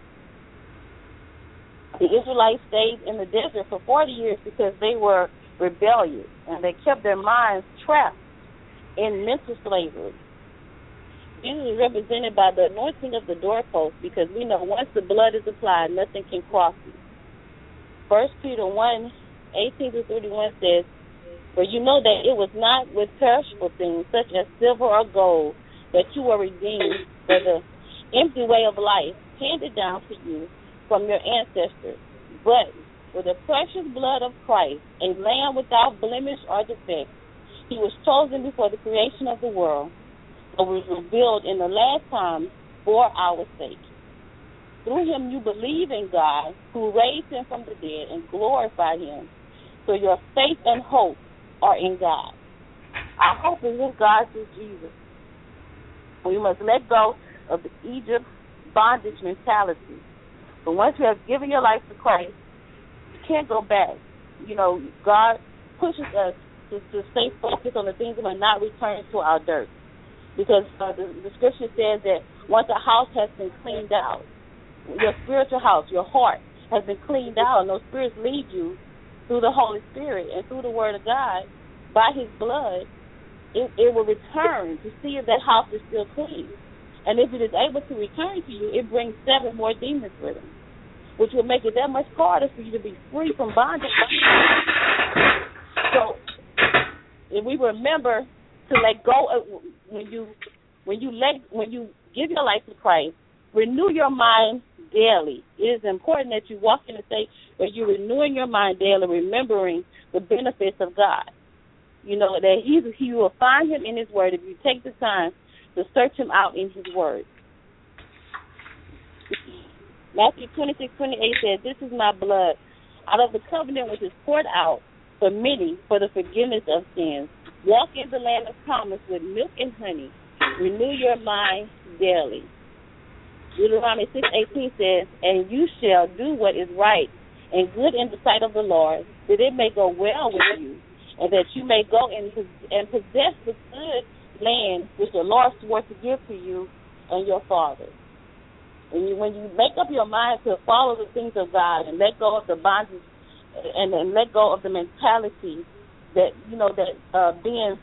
The Israelites stayed in the desert for 40 years because they were rebellious, and they kept their minds trapped in mental slavery. Jesus is represented by the anointing of the doorpost, because we know once the blood is applied, nothing can cross it. 1 Peter 1:18-31 says, "For you know that it was not with perishable things such as silver or gold that you were redeemed for the empty way of life handed down to you from your ancestors, but with the precious blood of Christ, a lamb without blemish or defect. He was chosen before the creation of the world, but was revealed in the last time for our sake. Through him you believe in God, who raised him from the dead and glorified him. So your faith and hope are in God." Our hope is in God through Jesus. We must let go of the Egypt bondage mentality. But once you have given your life to Christ, you can't go back. God pushes us to stay focused on the things that are not returning to our dirt. Because the scripture says that once a house has been cleaned out, your spiritual house, your heart, has been cleaned out, and those spirits lead you through the Holy Spirit and through the Word of God, by his blood, it will return to see if that house is still clean. And if it is able to return to you, it brings 7 more demons with it, which will make it that much harder for you to be free from bondage. So if we remember to let go of, when you give your life to Christ, renew your mind daily. It is important that you walk in a state where you're renewing your mind daily, remembering the benefits of God. That you will find him in his word if you take the time to search him out in his word. Matthew 26:28 says, "This is my blood, out of the covenant which is poured out for many for the forgiveness of sins. Walk in the land of promise with milk and honey, Renew your mind daily. Deuteronomy 6:18 says, and you shall do what is right and good in the sight of the Lord, that it may go well with you, and that you may go and possess the good land which the Lord swore to give to you and your fathers. When you make up your mind to follow the things of God and let go of the bondage and let go of the mentality that, being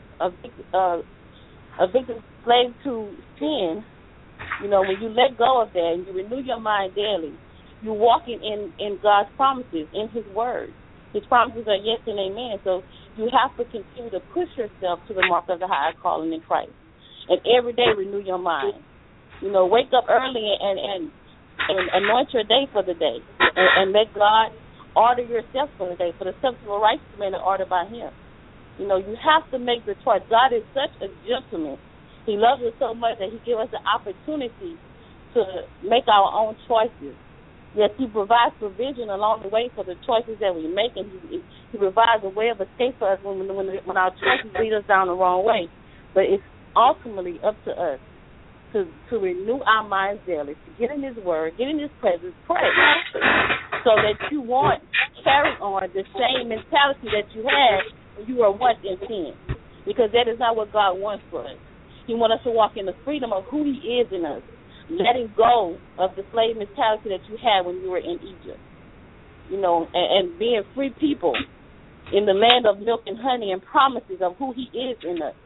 a victim slave to sin, when you let go of that and you renew your mind daily, you're walking in God's promises, in His Word. His promises are yes and amen. So you have to continue to push yourself to the mark of the high calling in Christ. And every day renew your mind. Wake up early and anoint your day for the day. And let God order your steps for the day. For the steps of a righteous man are ordered by Him. You have to make the choice. God is such a gentleman. He loves us so much that He gives us the opportunity to make our own choices. Yes, He provides provision along the way for the choices that we make, and He provides a way of escape for us when our choices lead us down the wrong way. But it's ultimately up to us to renew our minds daily, to get in His Word, get in His presence, pray, so that you won't carry on the same mentality that you had when you were once in sin, because that is not what God wants for us. He wants us to walk in the freedom of who He is in us, letting go of the slave mentality that you had when you were in Egypt, and being free people in the land of milk and honey and promises of who He is in us.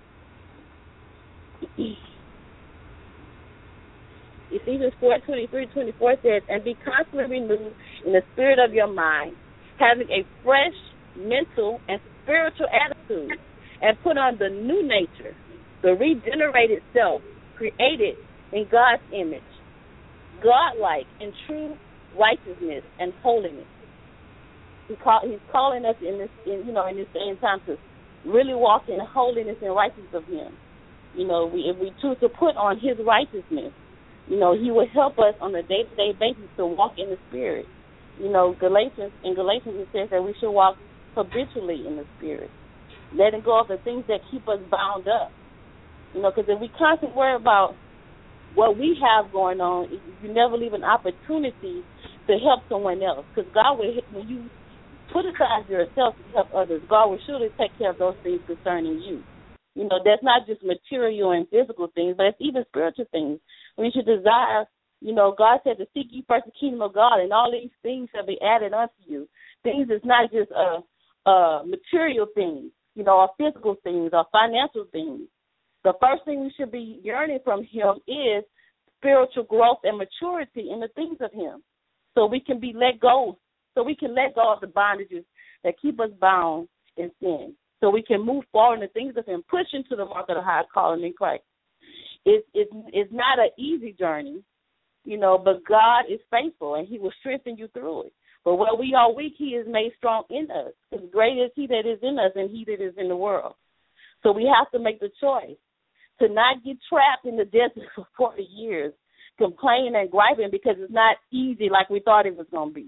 Ephesians 4:23-24 says, and be constantly renewed in the spirit of your mind, having a fresh mental and spiritual attitude, and put on the new nature, the regenerated self, created in God's image, God-like in true righteousness and holiness. He's calling us in this day and time to really walk in holiness and righteousness of Him. If we choose to put on His righteousness, He will help us on a day-to-day basis to walk in the Spirit. In Galatians it says that we should walk habitually in the Spirit, letting go of the things that keep us bound up. Because if we constantly worry about what we have going on, you never leave an opportunity to help someone else. Because God will, when you put aside yourself to help others, God will surely take care of those things concerning you. That's not just material and physical things, but it's even spiritual things. We should desire, God said to seek ye first the kingdom of God, and all these things shall be added unto you. Things is not just material things, or physical things, or financial things. The first thing we should be yearning from Him is spiritual growth and maturity in the things of Him, so we can let go of the bondages that keep us bound in sin, so we can move forward in the things of Him, push into the mark of the high calling in Christ. It's not an easy journey, but God is faithful, and He will strengthen you through it. But where we are weak, He is made strong in us, because greater is He that is in us than he that is in the world. So we have to make the choice to not get trapped in the desert for 40 years, complaining and griping because it's not easy like we thought it was going to be.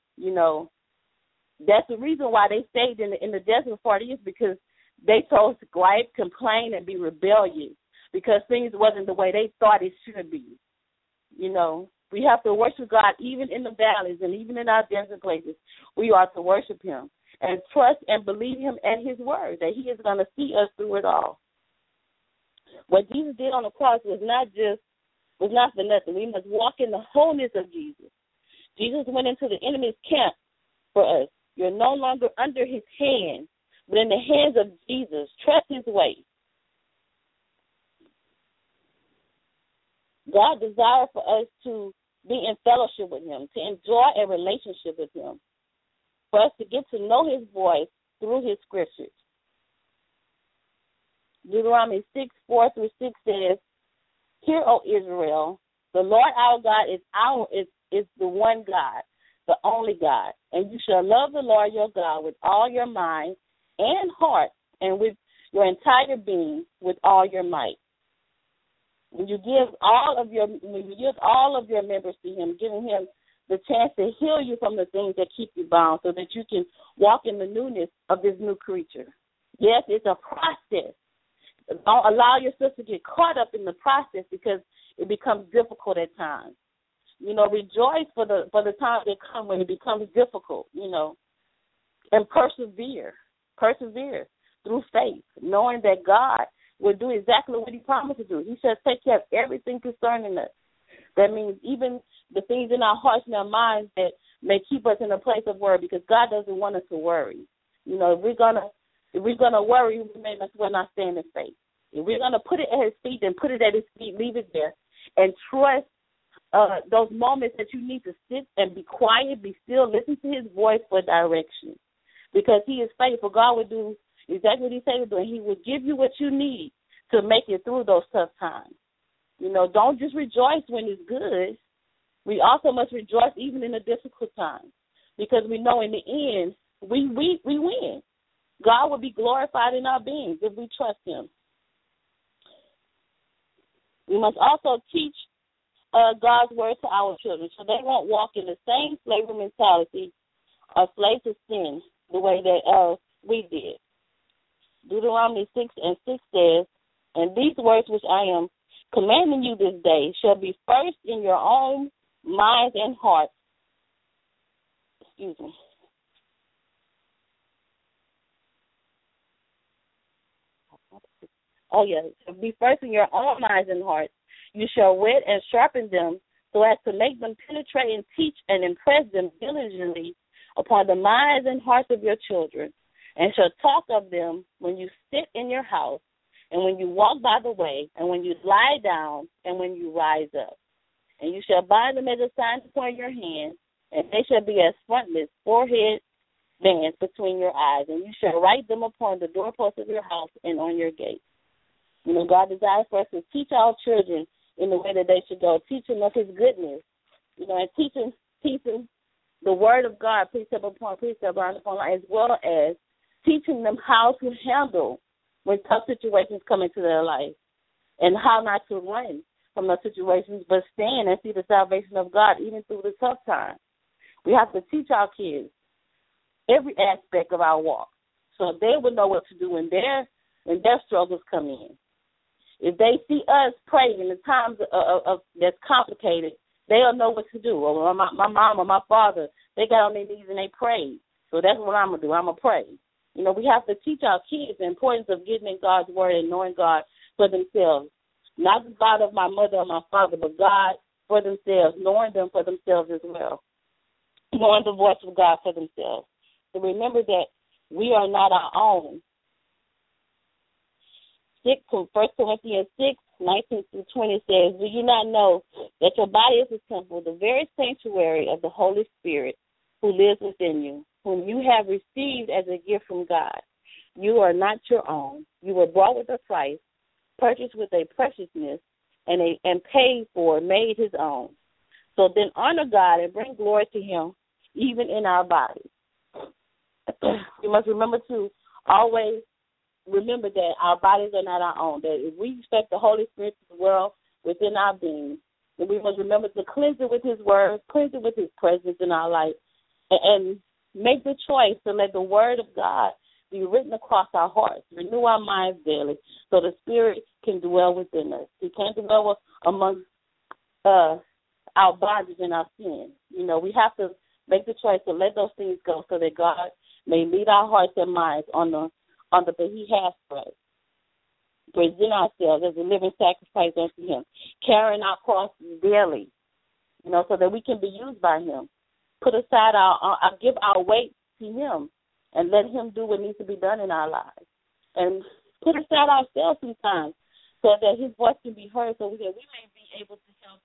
That's the reason why they stayed in the desert for 40 years, because they chose to gripe, complain, and be rebellious because things wasn't the way they thought it should be. We have to worship God even in the valleys and even in our desert places. We are to worship Him and trust and believe Him and His word that He is going to see us through it all. What Jesus did on the cross was not for nothing. We must walk in the wholeness of Jesus. Jesus went into the enemy's camp for us. You're no longer under his hand, but in the hands of Jesus. Trust His way. God desires for us to be in fellowship with Him, to enjoy a relationship with Him, for us to get to know His voice through His scriptures. Deuteronomy 6:4-6 says, Hear, O Israel, the Lord our God is the one God, the only God, and you shall love the Lord your God with all your mind and heart, and with your entire being, with all your might. When you give all of your members to Him, giving Him the chance to heal you from the things that keep you bound, so that you can walk in the newness of this new creature. Yes, it's a process. Don't allow yourself to get caught up in the process because it becomes difficult at times. Rejoice for the times that come when it becomes difficult, and persevere through faith, knowing that God will do exactly what he promised to do. He says take care of everything concerning us. That means even the things in our hearts and our minds that may keep us in a place of worry, because God doesn't want us to worry. If we're gonna worry, we may as well not stand in faith. If we're gonna put it at his feet, then put it at his feet, leave it there, and trust those moments that you need to sit and be quiet, be still, listen to his voice for direction, because he is faithful. God will do exactly what he said to do, and he will give you what you need to make it through those tough times. Don't just rejoice when it's good. We also must rejoice even in the difficult times, because we know in the end we win. God will be glorified in our beings if we trust him. We must also teach God's word to our children so they won't walk in the same slavery mentality or slave to sin the way that we did. Deuteronomy 6:6 says, "And these words which I am commanding you this day shall be first in your own minds and hearts." Excuse me. Be first in your own minds and hearts. You shall whet and sharpen them so as to make them penetrate and teach and impress them diligently upon the minds and hearts of your children, and shall talk of them when you sit in your house, and when you walk by the way, and when you lie down, and when you rise up. And you shall bind them as a sign upon your hand, and they shall be as frontlets, forehead bands between your eyes, and you shall write them upon the doorposts of your house and on your gates. God desires for us to teach our children in the way that they should go, teaching of his goodness, and teaching the word of God, precept upon precept, line upon line, as well as teaching them how to handle when tough situations come into their life, and how not to run from those situations, but stand and see the salvation of God even through the tough times. We have to teach our kids every aspect of our walk, so they will know what to do when their struggles come in. If they see us pray in the times of that's complicated, they'll know what to do. Or my mom or my father, they got on their knees and they prayed. So that's what I'm going to do. I'm going to pray. We have to teach our kids the importance of getting in God's word and knowing God for themselves. Not the God of my mother or my father, but God for themselves, knowing them for themselves as well. Knowing the voice of God for themselves. So remember that we are not our own. 1 Corinthians 6:19-20 says, "Do you not know that your body is a temple, the very sanctuary of the Holy Spirit who lives within you, whom you have received as a gift from God? You are not your own. You were bought with a price, purchased with a preciousness, and paid for, made his own. So then honor God and bring glory to him, even in our bodies." You must remember to always remember that our bodies are not our own, that if we expect the Holy Spirit to dwell within our beings, then we must remember to cleanse it with his word, cleanse it with his presence in our life, and make the choice to let the word of God be written across our hearts, renew our minds daily, so the Spirit can dwell within us. He can't dwell amongst our bondage and our sin. We have to make the choice to let those things go so that God may lead our hearts and minds on the that he has for us. Present ourselves as a living sacrifice unto him, carrying our cross daily, so that we can be used by him. Put aside give our weight to him and let him do what needs to be done in our lives. And put aside ourselves sometimes so that his voice can be heard, so that we may be able to help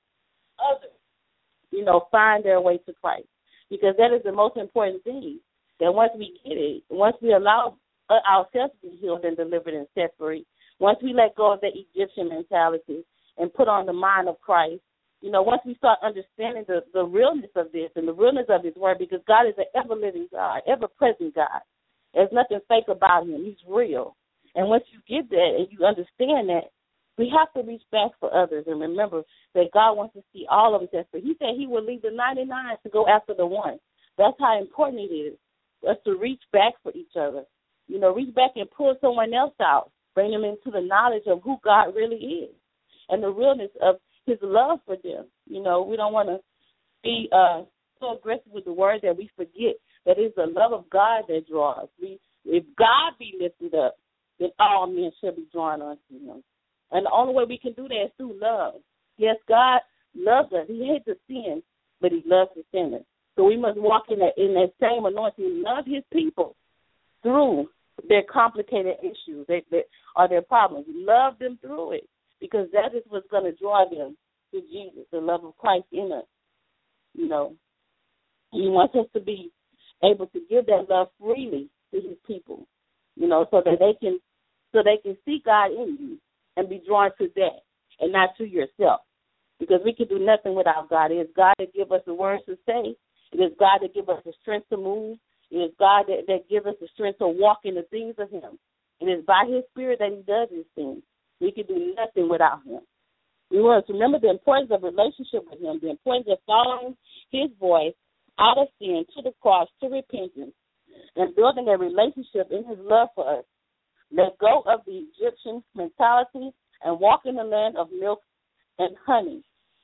others, find their way to Christ. Because that is the most important thing, that once we get it, once we allow ourselves to be healed and delivered and set free, once we let go of the Egyptian mentality and put on the mind of Christ, once we start understanding the realness of this and the realness of his word, because God is an ever-living God, ever-present God. There's nothing fake about him. He's real. And once you get that and you understand that, we have to reach back for others and remember that God wants to see all of us set free. He said he would leave the 99 to go after the one. That's how important it is for us to reach back for each other. Reach back and pull someone else out bring them into the knowledge of who God really is and the realness of his love for them. You know, we don't want to be so aggressive with the word that we forget that it's the love of God that draws. If God be lifted up, then all men shall be drawn unto him. And the only way we can do that is through love. Yes, God loves us. He hates the sin, but he loves the sinner. So we must walk in that same anointing, love his people through their complicated issues or their problems. Love them through it, because that is what's going to draw them to Jesus, the love of Christ in us. You know, he wants us to be able to give that love freely to his people, you know, so that they can see God in you and be drawn to that and not to yourself. Because we can do nothing without God. It is God that gives us the words to say. It is God that gives us the strength to move. It is God that gives us the strength to walk in the things of him. It is by his Spirit that he does these things. We can do nothing without him. We want to remember the importance of relationship with him, the importance of following his voice out of sin to the cross, to repentance, and building a relationship in his love for us. Let go of the Egyptian mentality and walk in the land of milk and honey.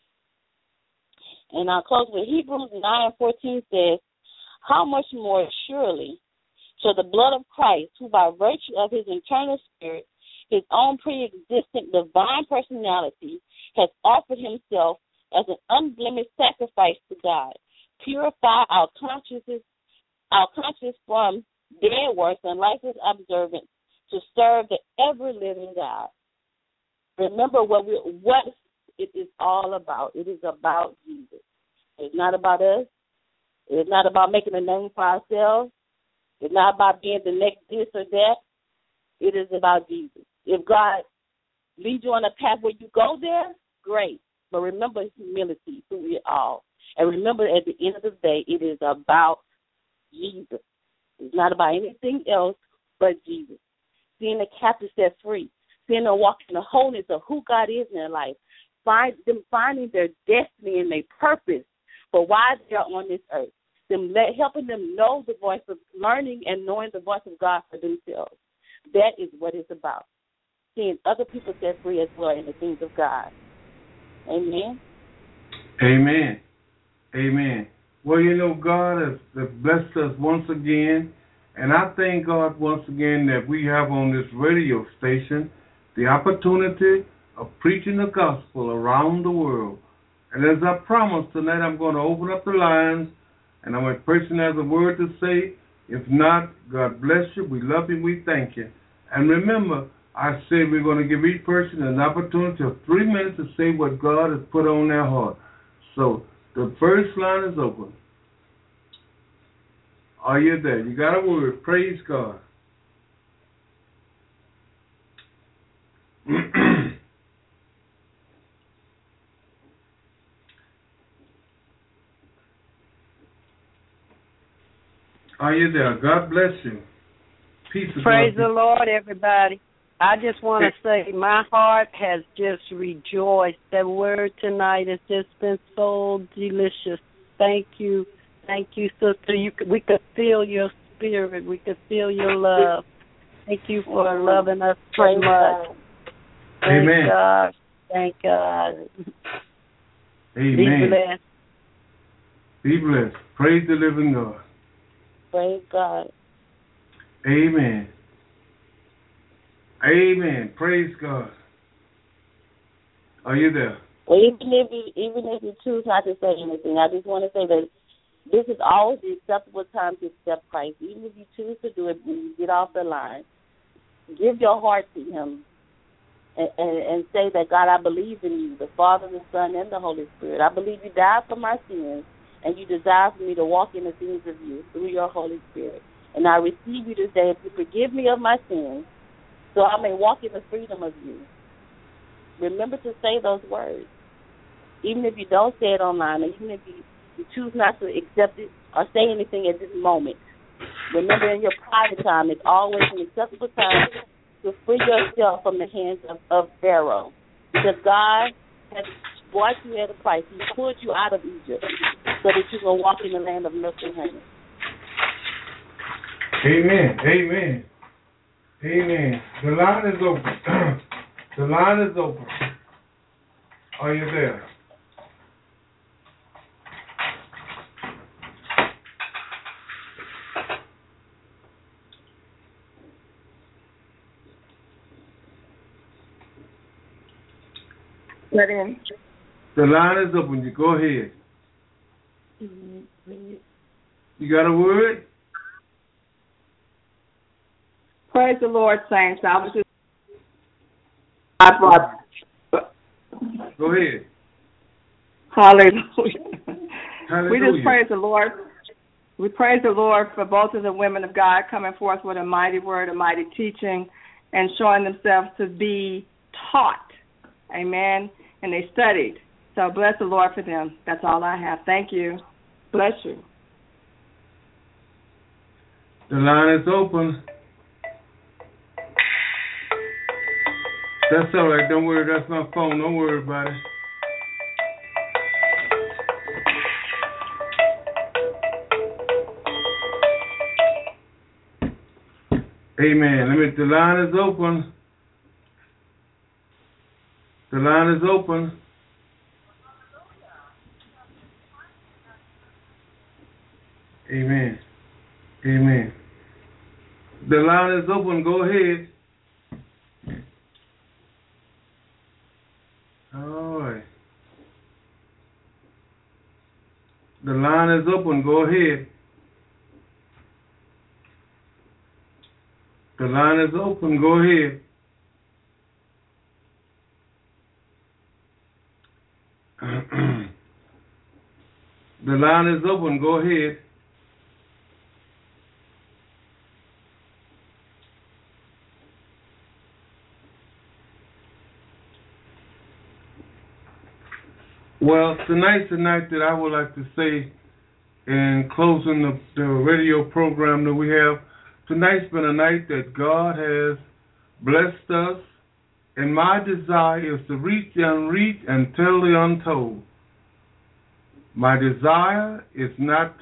And I'll close with Hebrews 9:14 says, how much more surely shall the blood of Christ, who by virtue of his eternal spirit, his own pre-existent divine personality, has offered himself as an unblemished sacrifice to God, purify our conscience from dead works and lifeless observance to serve the ever-living God. Remember what it is all about. It is about Jesus. It's not about us. It's not about making a name for ourselves. It's not about being the next this or that. It is about Jesus. If God leads you on a path where you go there, great. But remember humility through it all. And remember at the end of the day, it is about Jesus. It's not about anything else but Jesus. Seeing the captive set free. Seeing them walk in the wholeness of who God is in their life. Finding their destiny and their purpose for why they are on this earth. Helping them know the voice of learning and knowing the voice of God for themselves. That is what it's about. Seeing other people set free as well in the things of God. Amen. Amen. Amen. Well, you know, God has blessed us once again, and I thank God once again that we have on this radio station the opportunity of preaching the gospel around the world. And as I promised tonight, I'm going to open up the lines, and I'm a person has a word to say. If not, God bless you. We love you. We thank you. And remember, I said we're going to give each person an opportunity of 3 minutes to say what God has put on their heart. So the first line is open. Are you there? You got a word. Praise God. Are you there? God bless you. Peace of Praise God. the Lord, everybody. I just want to say my heart has just rejoiced. That word tonight has just been so delicious. Thank you. Thank you, sister. We could feel your spirit. We could feel your love. Thank you for loving us so much. Thank Amen. God. Thank God. Amen. Be blessed. Be blessed. Praise the living God. Praise God. Amen. Amen. Praise God. Are you there? Well, even if you choose not to say anything, I just want to say that this is always the acceptable time to accept Christ. Even if you choose to do it when you get off the line, give your heart to him and say that, God, I believe in you, the Father, the Son, and the Holy Spirit. I believe you died for my sins, and you desire for me to walk in the things of you through your Holy Spirit. And I receive you today if you forgive me of my sins so I may walk in the freedom of you. Remember to say those words. Even if you don't say it online, or even if you choose not to accept it or say anything at this moment, remember in your private time, it's always an acceptable time to free yourself from the hands of Pharaoh. Because God has bought you at a price. He pulled you out of Egypt so that you can walk in the land of milk and honey. Amen. Amen. Amen. The line is open. The line is open. Are you there? Let in. The line is open. You go ahead. You got a word? Praise the Lord, saints. I was just. I brought. Go ahead. Hallelujah. Hallelujah. We just praise the Lord. We praise the Lord for both of the women of God coming forth with a mighty word, a mighty teaching, and showing themselves to be taught. Amen. And they studied. So bless the Lord for them. That's all I have. Thank you. Bless you. The line is open. That's all right. Don't worry. That's my phone. Don't worry about it. Amen. The line is open. The line is open. Amen. Amen. The line is open. Go ahead. All right. The line is open. Go ahead. The line is open. Go ahead. The line is open. Go ahead. Well, tonight's the night that I would like to say in closing the radio program that we have. Tonight's been a night that God has blessed us, and my desire is to reach the unreached and tell the untold. My desire is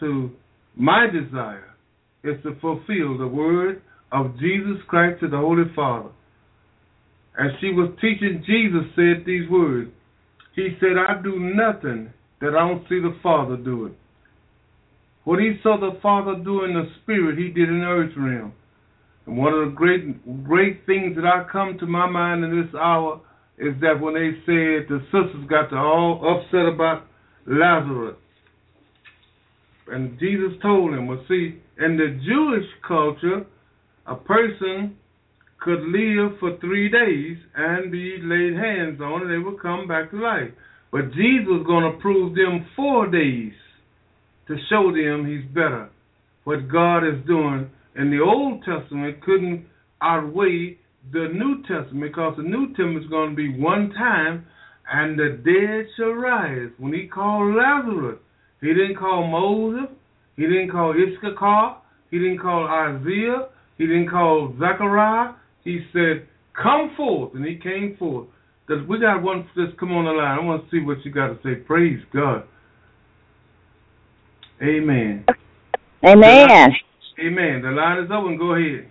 to fulfill the word of Jesus Christ to the Holy Father. As she was teaching, Jesus said these words. He said, I do nothing that I don't see the Father do it. What he saw the Father do in the Spirit, he did in the earth realm. And one of the great things that I come to my mind in this hour is that when they said the sisters got all upset about Lazarus. And Jesus told him, well, see, in the Jewish culture, a person could live for 3 days and be laid hands on and they would come back to life. But Jesus was going to prove them 4 days to show them he's better. What God is doing in the Old Testament couldn't outweigh the New Testament, because the New Testament is going to be one time and the dead shall rise. When he called Lazarus, he didn't call Moses, he didn't call Issachar, he didn't call Isaiah, he didn't call Zechariah. He said, come forth, and he came forth. Because we got one that's come on the line. I want to see what you got to say. Praise God. Amen. Amen. Amen. The line is open. Go ahead.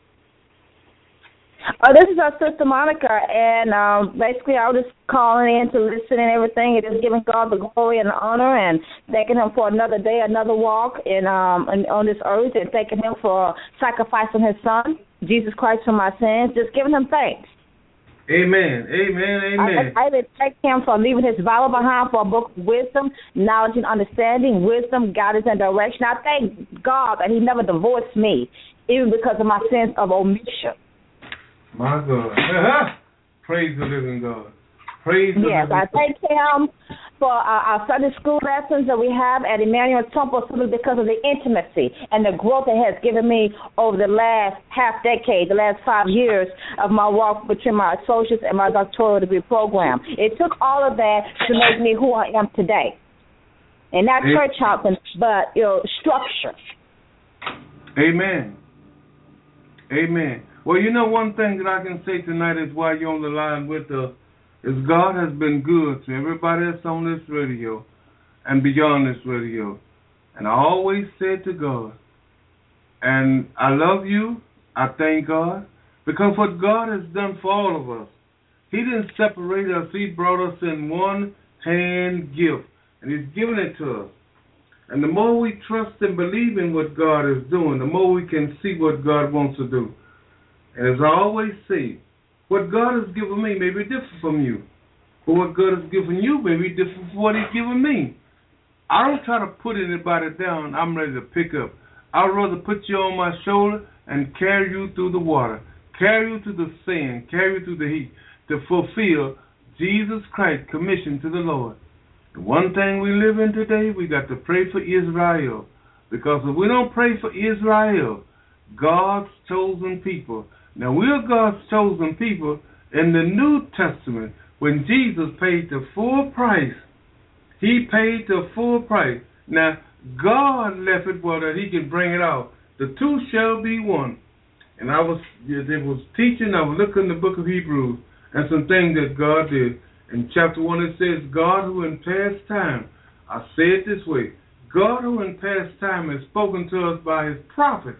This is our sister Monica, and basically I was just calling in to listen and everything, and just giving God the glory and the honor, and thanking him for another day, another walk on this earth, and thanking him for sacrificing his son, Jesus Christ, for my sins, just giving him thanks. Amen. Amen. Amen. I even thank him for leaving his Bible behind for a book of wisdom, knowledge and understanding, wisdom, guidance, and direction. I thank God that he never divorced me, even because of my sins of omission. My God. Praise the living God. Praise the Yes, living I thank him for our Sunday school lessons that we have at Emmanuel Temple simply because of the intimacy and the growth it has given me over the last half decade, the last 5 years of my walk between my associates and my doctoral degree program. It took all of that to make me who I am today. And not church hopping, but structure. Amen. Amen. Well, one thing that I can say tonight is while you're on the line with us, is God has been good to everybody that's on this radio and beyond this radio. And I always said to God, and I love you, I thank God, Because what God has done for all of us, He didn't separate us. He brought us in one hand gift, and He's given it to us. And the more we trust and believe in what God is doing, the more we can see what God wants to do. And as I always say, what God has given me may be different from you. But what God has given you may be different from what He's given me. I don't try to put anybody down. I'm ready to pick up. I'd rather put you on my shoulder and carry you through the water, carry you through the sand, carry you through the heat, to fulfill Jesus Christ's commission to the Lord. The one thing we live in today, we got to pray for Israel. Because if we don't pray for Israel, God's chosen people. Now, we're God's chosen people in the New Testament. When Jesus paid the full price, He paid the full price. Now, God left it well that He can bring it out. The two shall be one. And I was teaching, I was looking in the book of Hebrews, and some things that God did. In chapter 1 it says, God who in past time, I say it this way, God who in past time has spoken to us by His prophets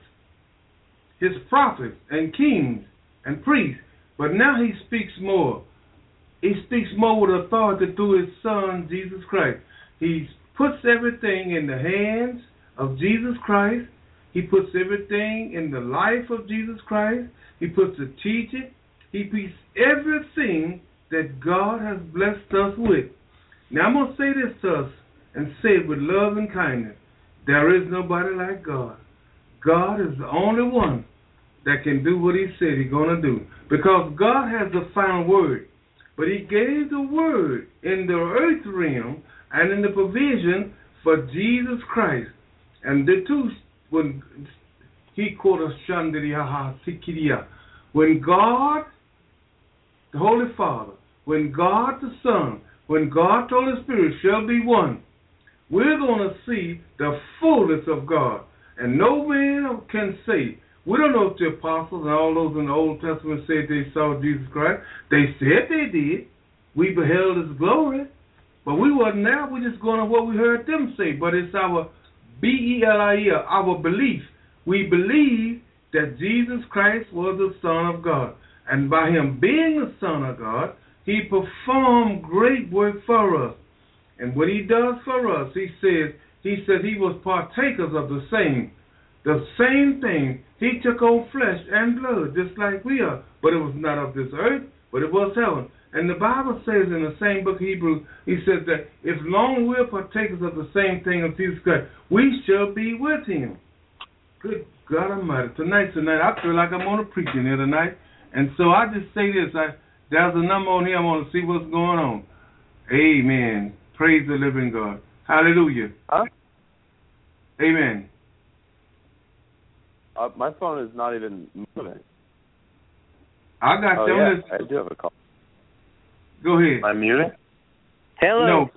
and kings and priests, but now He speaks more. He speaks more with authority through His Son, Jesus Christ. He puts everything in the hands of Jesus Christ. He puts everything in the life of Jesus Christ. He puts the teaching. He puts everything that God has blessed us with. Now I'm going to say this to us and say it with love and kindness. There is nobody like God. God is the only one that can do what He said He's going to do. Because God has the final word. But He gave the word in the earth realm and in the provision for Jesus Christ. And the two, when He called us when God, the Holy Father, when God the Son, when God the Holy Spirit shall be one, we're going to see the fullness of God. And no man can say, we don't know if the apostles and all those in the Old Testament said they saw Jesus Christ. They said they did. We beheld His glory. But we wasn't there. We're just going on what we heard them say. But it's our B-E-L-I-E, our belief. We believe that Jesus Christ was the Son of God. And by Him being the Son of God, He performed great work for us. And what He does for us, He said He was partakers of the same thing. He took on flesh and blood, just like we are. But it was not of this earth, but it was heaven. And the Bible says in the same book of Hebrews, He says that if long we're partakers of the same thing of Jesus Christ, we shall be with Him. Good God Almighty. Tonight, I feel like I'm on a preaching here tonight. And so I just say this. There's a number on here. I want to see what's going on. Amen. Praise the living God. Hallelujah. Huh? Amen. My phone is not even moving. I got you. Yeah, I do have a call. Go ahead. Am I muted? Hello. No.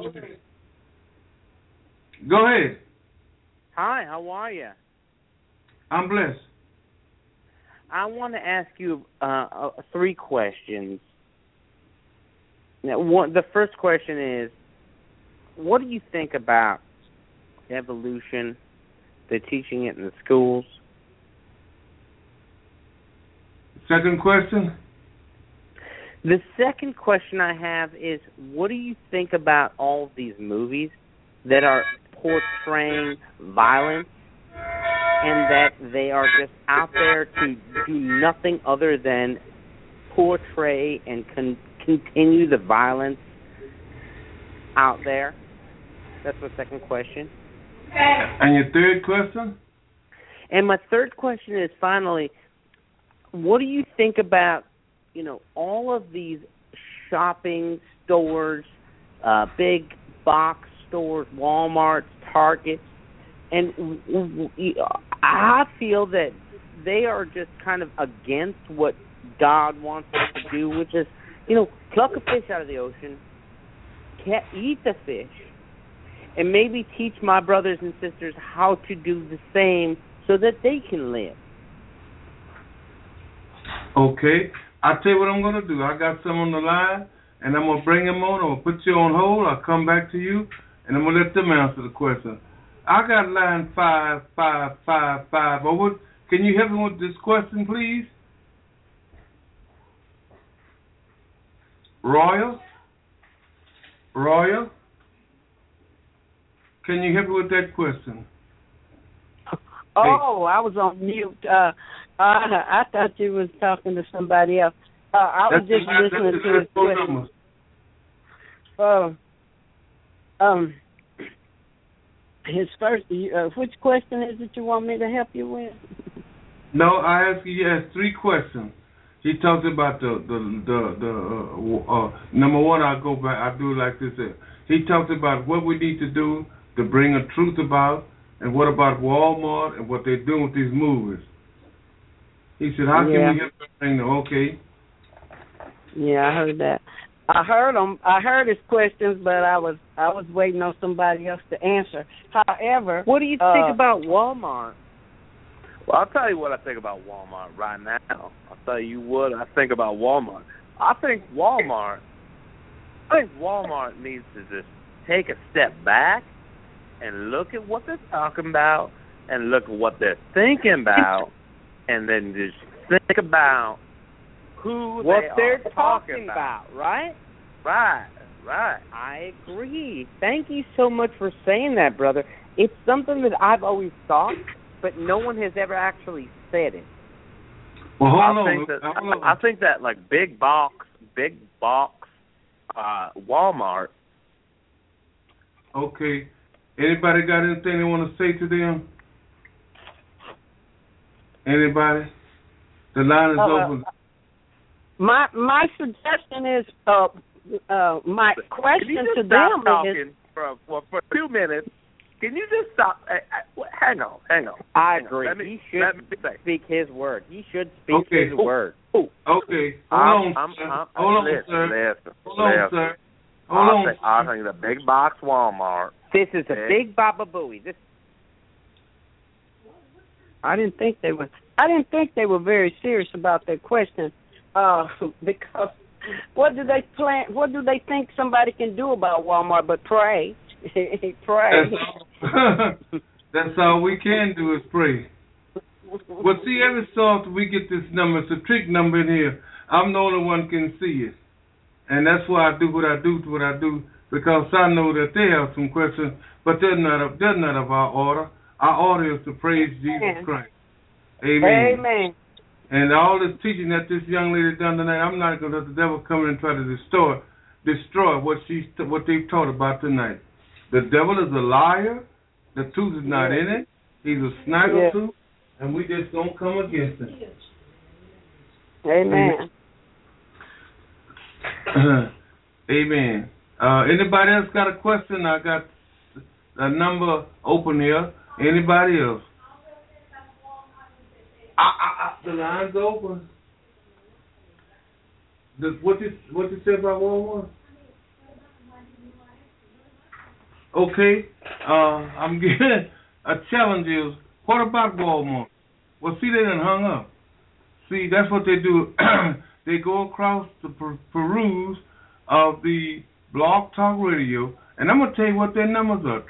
Go ahead. Hi, how are you? I'm blessed. I want to ask you 3 questions. Now, the first question is, what do you think about evolution? They're teaching it in the schools. Second question? The second question I have is, what do you think about all of these movies that are portraying violence and that they are just out there to do nothing other than portray and continue the violence out there? That's my second question. And your third question? And my third question is, finally, what do you think about, all of these shopping stores, big box stores, Walmart, Target, and I feel that they are just kind of against what God wants us to do, which is, pluck a fish out of the ocean, eat the fish, and maybe teach my brothers and sisters how to do the same so that they can live. Okay. I'll tell you what I'm going to do. I got some on the line, and I'm going to bring them on. I'm going to put you on hold. I'll come back to you, and I'm going to let them answer the question. I got line 5555. Can you help me with this question, please? Royal? Can you help me with that question? Oh, I was on mute. I thought you was talking to somebody else. I was just listening to his question. His first. Which question is it you want me to help you with? No, I asked you. He asked 3 questions. He talked about the number one. I'll go back. I do it like this. He talked about what we need to do to bring a truth about, and what about Walmart and what they're doing with these movies. He said, "How can we help them bring them?" Okay. Yeah, I heard that. I heard him. I heard his questions, but I was waiting on somebody else to answer. However, what do you think about Walmart? Well, I'll tell you what I think about Walmart right now. I'll tell you what I think about Walmart. I think Walmart needs to just take a step back and look at what they're talking about and look at what they're thinking about, and then just think about what they're talking about, right? Right. I agree. Thank you so much for saying that, brother. It's something that I've always thought, but no one has ever actually said it. Well, I think that like big box Walmart. Okay. Anybody got anything they want to say to them? Anybody? The line is open. My suggestion is, my question to them is, for 2 minutes. Can you just stop? Hang on. I agree. He should speak his word. He should speak his word. Okay. Hold on, sir. I think the big box Walmart. This is a big Baba Booey. I didn't think they were very serious about that question, because what do they think somebody can do about Walmart but pray? Pray. That's all we can do is pray. Well, see, every so often we get this number. It's a trick number in here. I'm the only one can see it. And that's why I do what I do, because I know that they have some questions, but they're not of our order. Our order is to praise Jesus Christ. Amen. And all this teaching that this young lady done tonight, I'm not going to let the devil come in and try to destroy what they've taught about tonight. The devil is a liar. The truth is not in it. He's a sniper too, and we just don't come against him. Amen. Amen. Anybody else got a question? I got a number open here. Anybody else? The line's open. What you say about Walmart? Okay. I'm getting a challenge is, what about Walmart? Well, see, they done hung up. See, that's what they do. They go across the peruse of the Blog Talk Radio, and I'm going to tell you what their numbers are.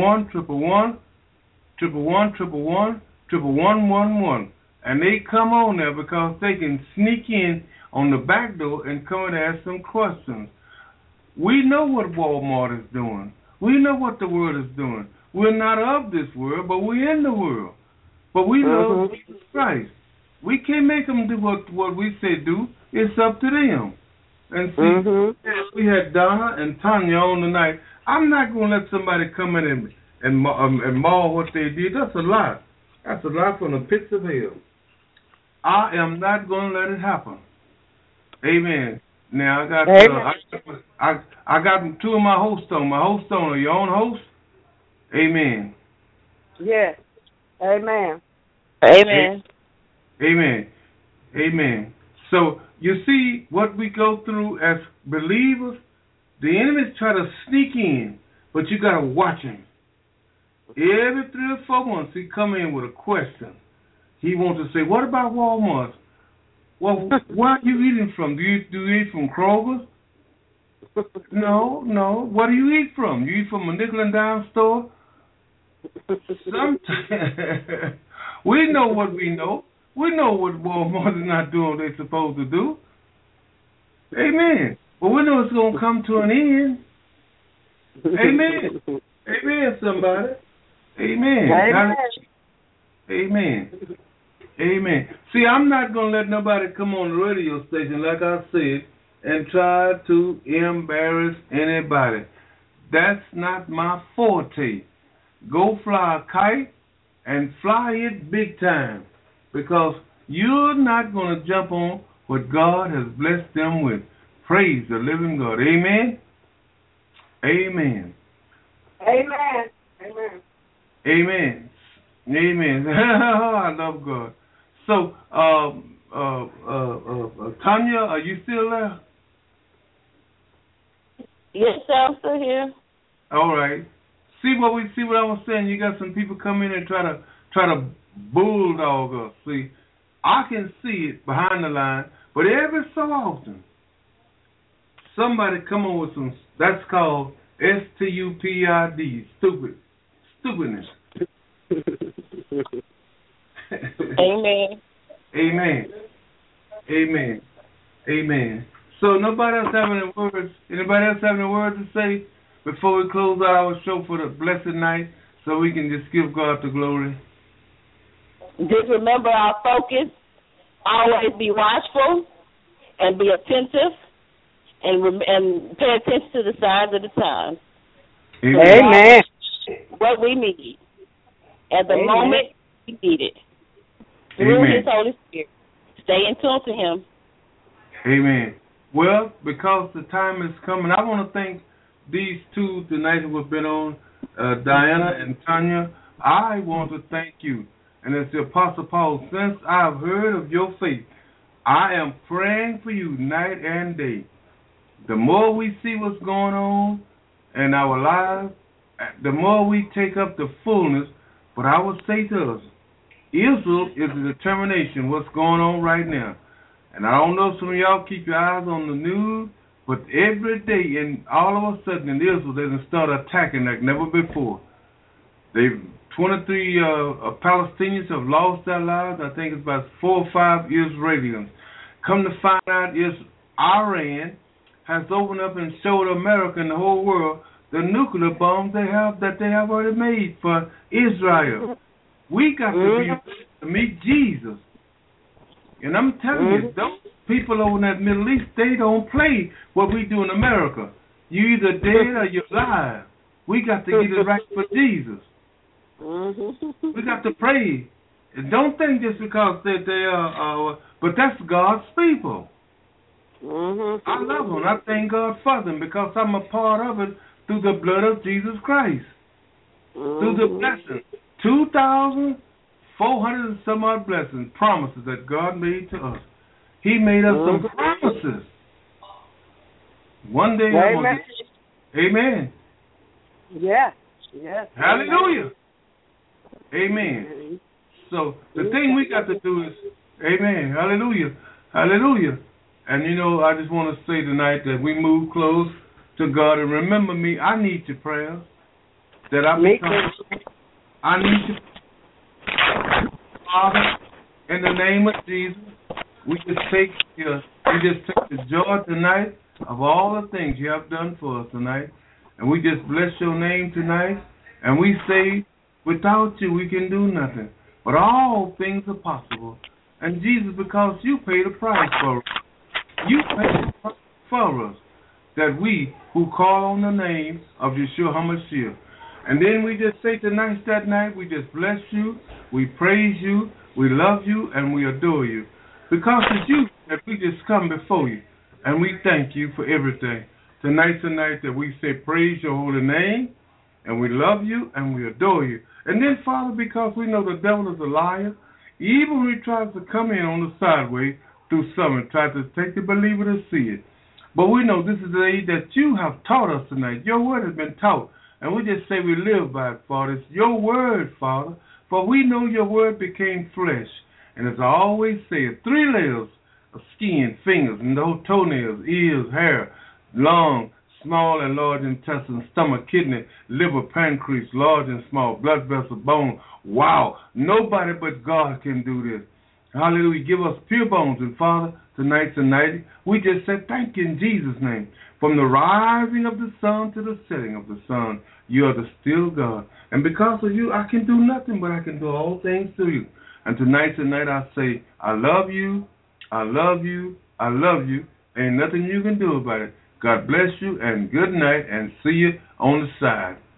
1-1-1-1-1-1-1-1-1-1. And they come on there because they can sneak in on the back door and come and ask some questions. We know what Walmart is doing. We know what the world is doing. We're not of this world, but we're in the world. But we know Jesus Christ. We can't make them do what we say do. It's up to them. And see, we had Donna and Tanya on tonight. I'm not going to let somebody come in and maul what they did. That's a lie. That's a lie from the pits of hell. I am not going to let it happen. Amen. Now, I got 2 of my hosts on. My hosts on. Are your own host? Amen. Yes. Amen. Amen. Amen. Amen. So, you see what we go through as believers? The enemies try to sneak in, but you got to watch him. Every 3 or 4 months, he come in with a question. He wants to say, what about Walmart? Well, where are you eating from? Do you eat from Kroger's? No. What do you eat from? You eat from a nickel and dime store? Sometimes we know what we know. We know what Walmart is not doing what they're supposed to do. Amen. But we know it's going to come to an end. Amen. Amen, somebody. Amen. Amen. Amen. Amen. See, I'm not going to let nobody come on the radio station, like I said, and try to embarrass anybody. That's not my forte. Go fly a kite and fly it big time, because you're not going to jump on what God has blessed them with. Praise the living God. Amen. Amen. Amen. Amen. Amen. Amen. I love God. So, Tanya, are you still there? Yes, sir, I'm still here. All right. See what I was saying. You got some people come in and try to bulldog us. See, I can see it behind the line, but every so often, somebody come on with some. That's called STUPID, stupidness. Amen. Amen. Amen. Amen. So nobody else have any words? Anybody else have any words to say before we close out our show for the blessed night, so we can just give God the glory? Just remember our focus. Always be watchful and be attentive, and pay attention to the signs of the times. Amen. What we need at the moment we need it. Through Amen. His Holy Spirit. Stay in tune to Him. Amen. Well, because the time is coming, I want to thank these two tonight who have been on, Diana and Tanya. I want to thank you. And as the Apostle Paul, since I've heard of your faith, I am praying for you night and day. The more we see what's going on in our lives, the more we take up the fullness. But I would say to us, Israel is the determination what's going on right now. And I don't know if some of y'all keep your eyes on the news, but every day, and all of a sudden in Israel, they done start attacking like never before. 23 Palestinians have lost their lives. I think it's about 4 or 5 Israelis. Come to find out, Iran has opened up and showed America and the whole world the nuclear bombs they have already made for Israel. We got to meet Jesus. And I'm telling you, those people over in that Middle East, they don't play what we do in America. You either dead or you're alive. We got to get it right for Jesus. We got to pray. And don't think just because they are, but that's God's people. I love them. I thank God for them because I'm a part of it through the blood of Jesus Christ. Through the blessing. 2,400 and some odd blessings, promises that God made to us. He made us some promises. One day, Amen. Yes. Yes. Hallelujah. Amen. So the thing we got to do is, amen. Hallelujah. Hallelujah. And I just want to say tonight that we move close to God. And remember me, I need your prayers. That I need you. Father, in the name of Jesus, we just take the joy tonight of all the things you have done for us tonight. And we just bless your name tonight. And we say, without you, we can do nothing. But all things are possible. And Jesus, because you paid a price for us. You paid a price for us. That we who call on the name of Yeshua HaMashiach. And then we just say tonight, that night, we just bless you, we praise you, we love you, and we adore you. Because it's you that we just come before you. And we thank you for everything. Tonight's the night that we say praise your holy name, and we love you, and we adore you. And then, Father, because we know the devil is a liar, even when he tries to come in on the sideway through some and try to take the believer to see it. But we know this is the day that you have taught us tonight. Your word has been taught. And we just say we live by it, Father. It's your word, Father. For we know your word became flesh. And as I always say, 3 layers of skin, fingers, and those toenails, ears, hair, lung, small and large intestine, stomach, kidney, liver, pancreas, large and small, blood vessel, bone. Wow. Nobody but God can do this. Hallelujah. Give us pure bones. And Father, tonight's the night. We just said thank you in Jesus' name. From the rising of the sun to the setting of the sun, you are the still God. And because of you, I can do nothing, but I can do all things through you. And tonight's the night I say, I love you, I love you, I love you. Ain't nothing you can do about it. God bless you, and good night, and see you on the side.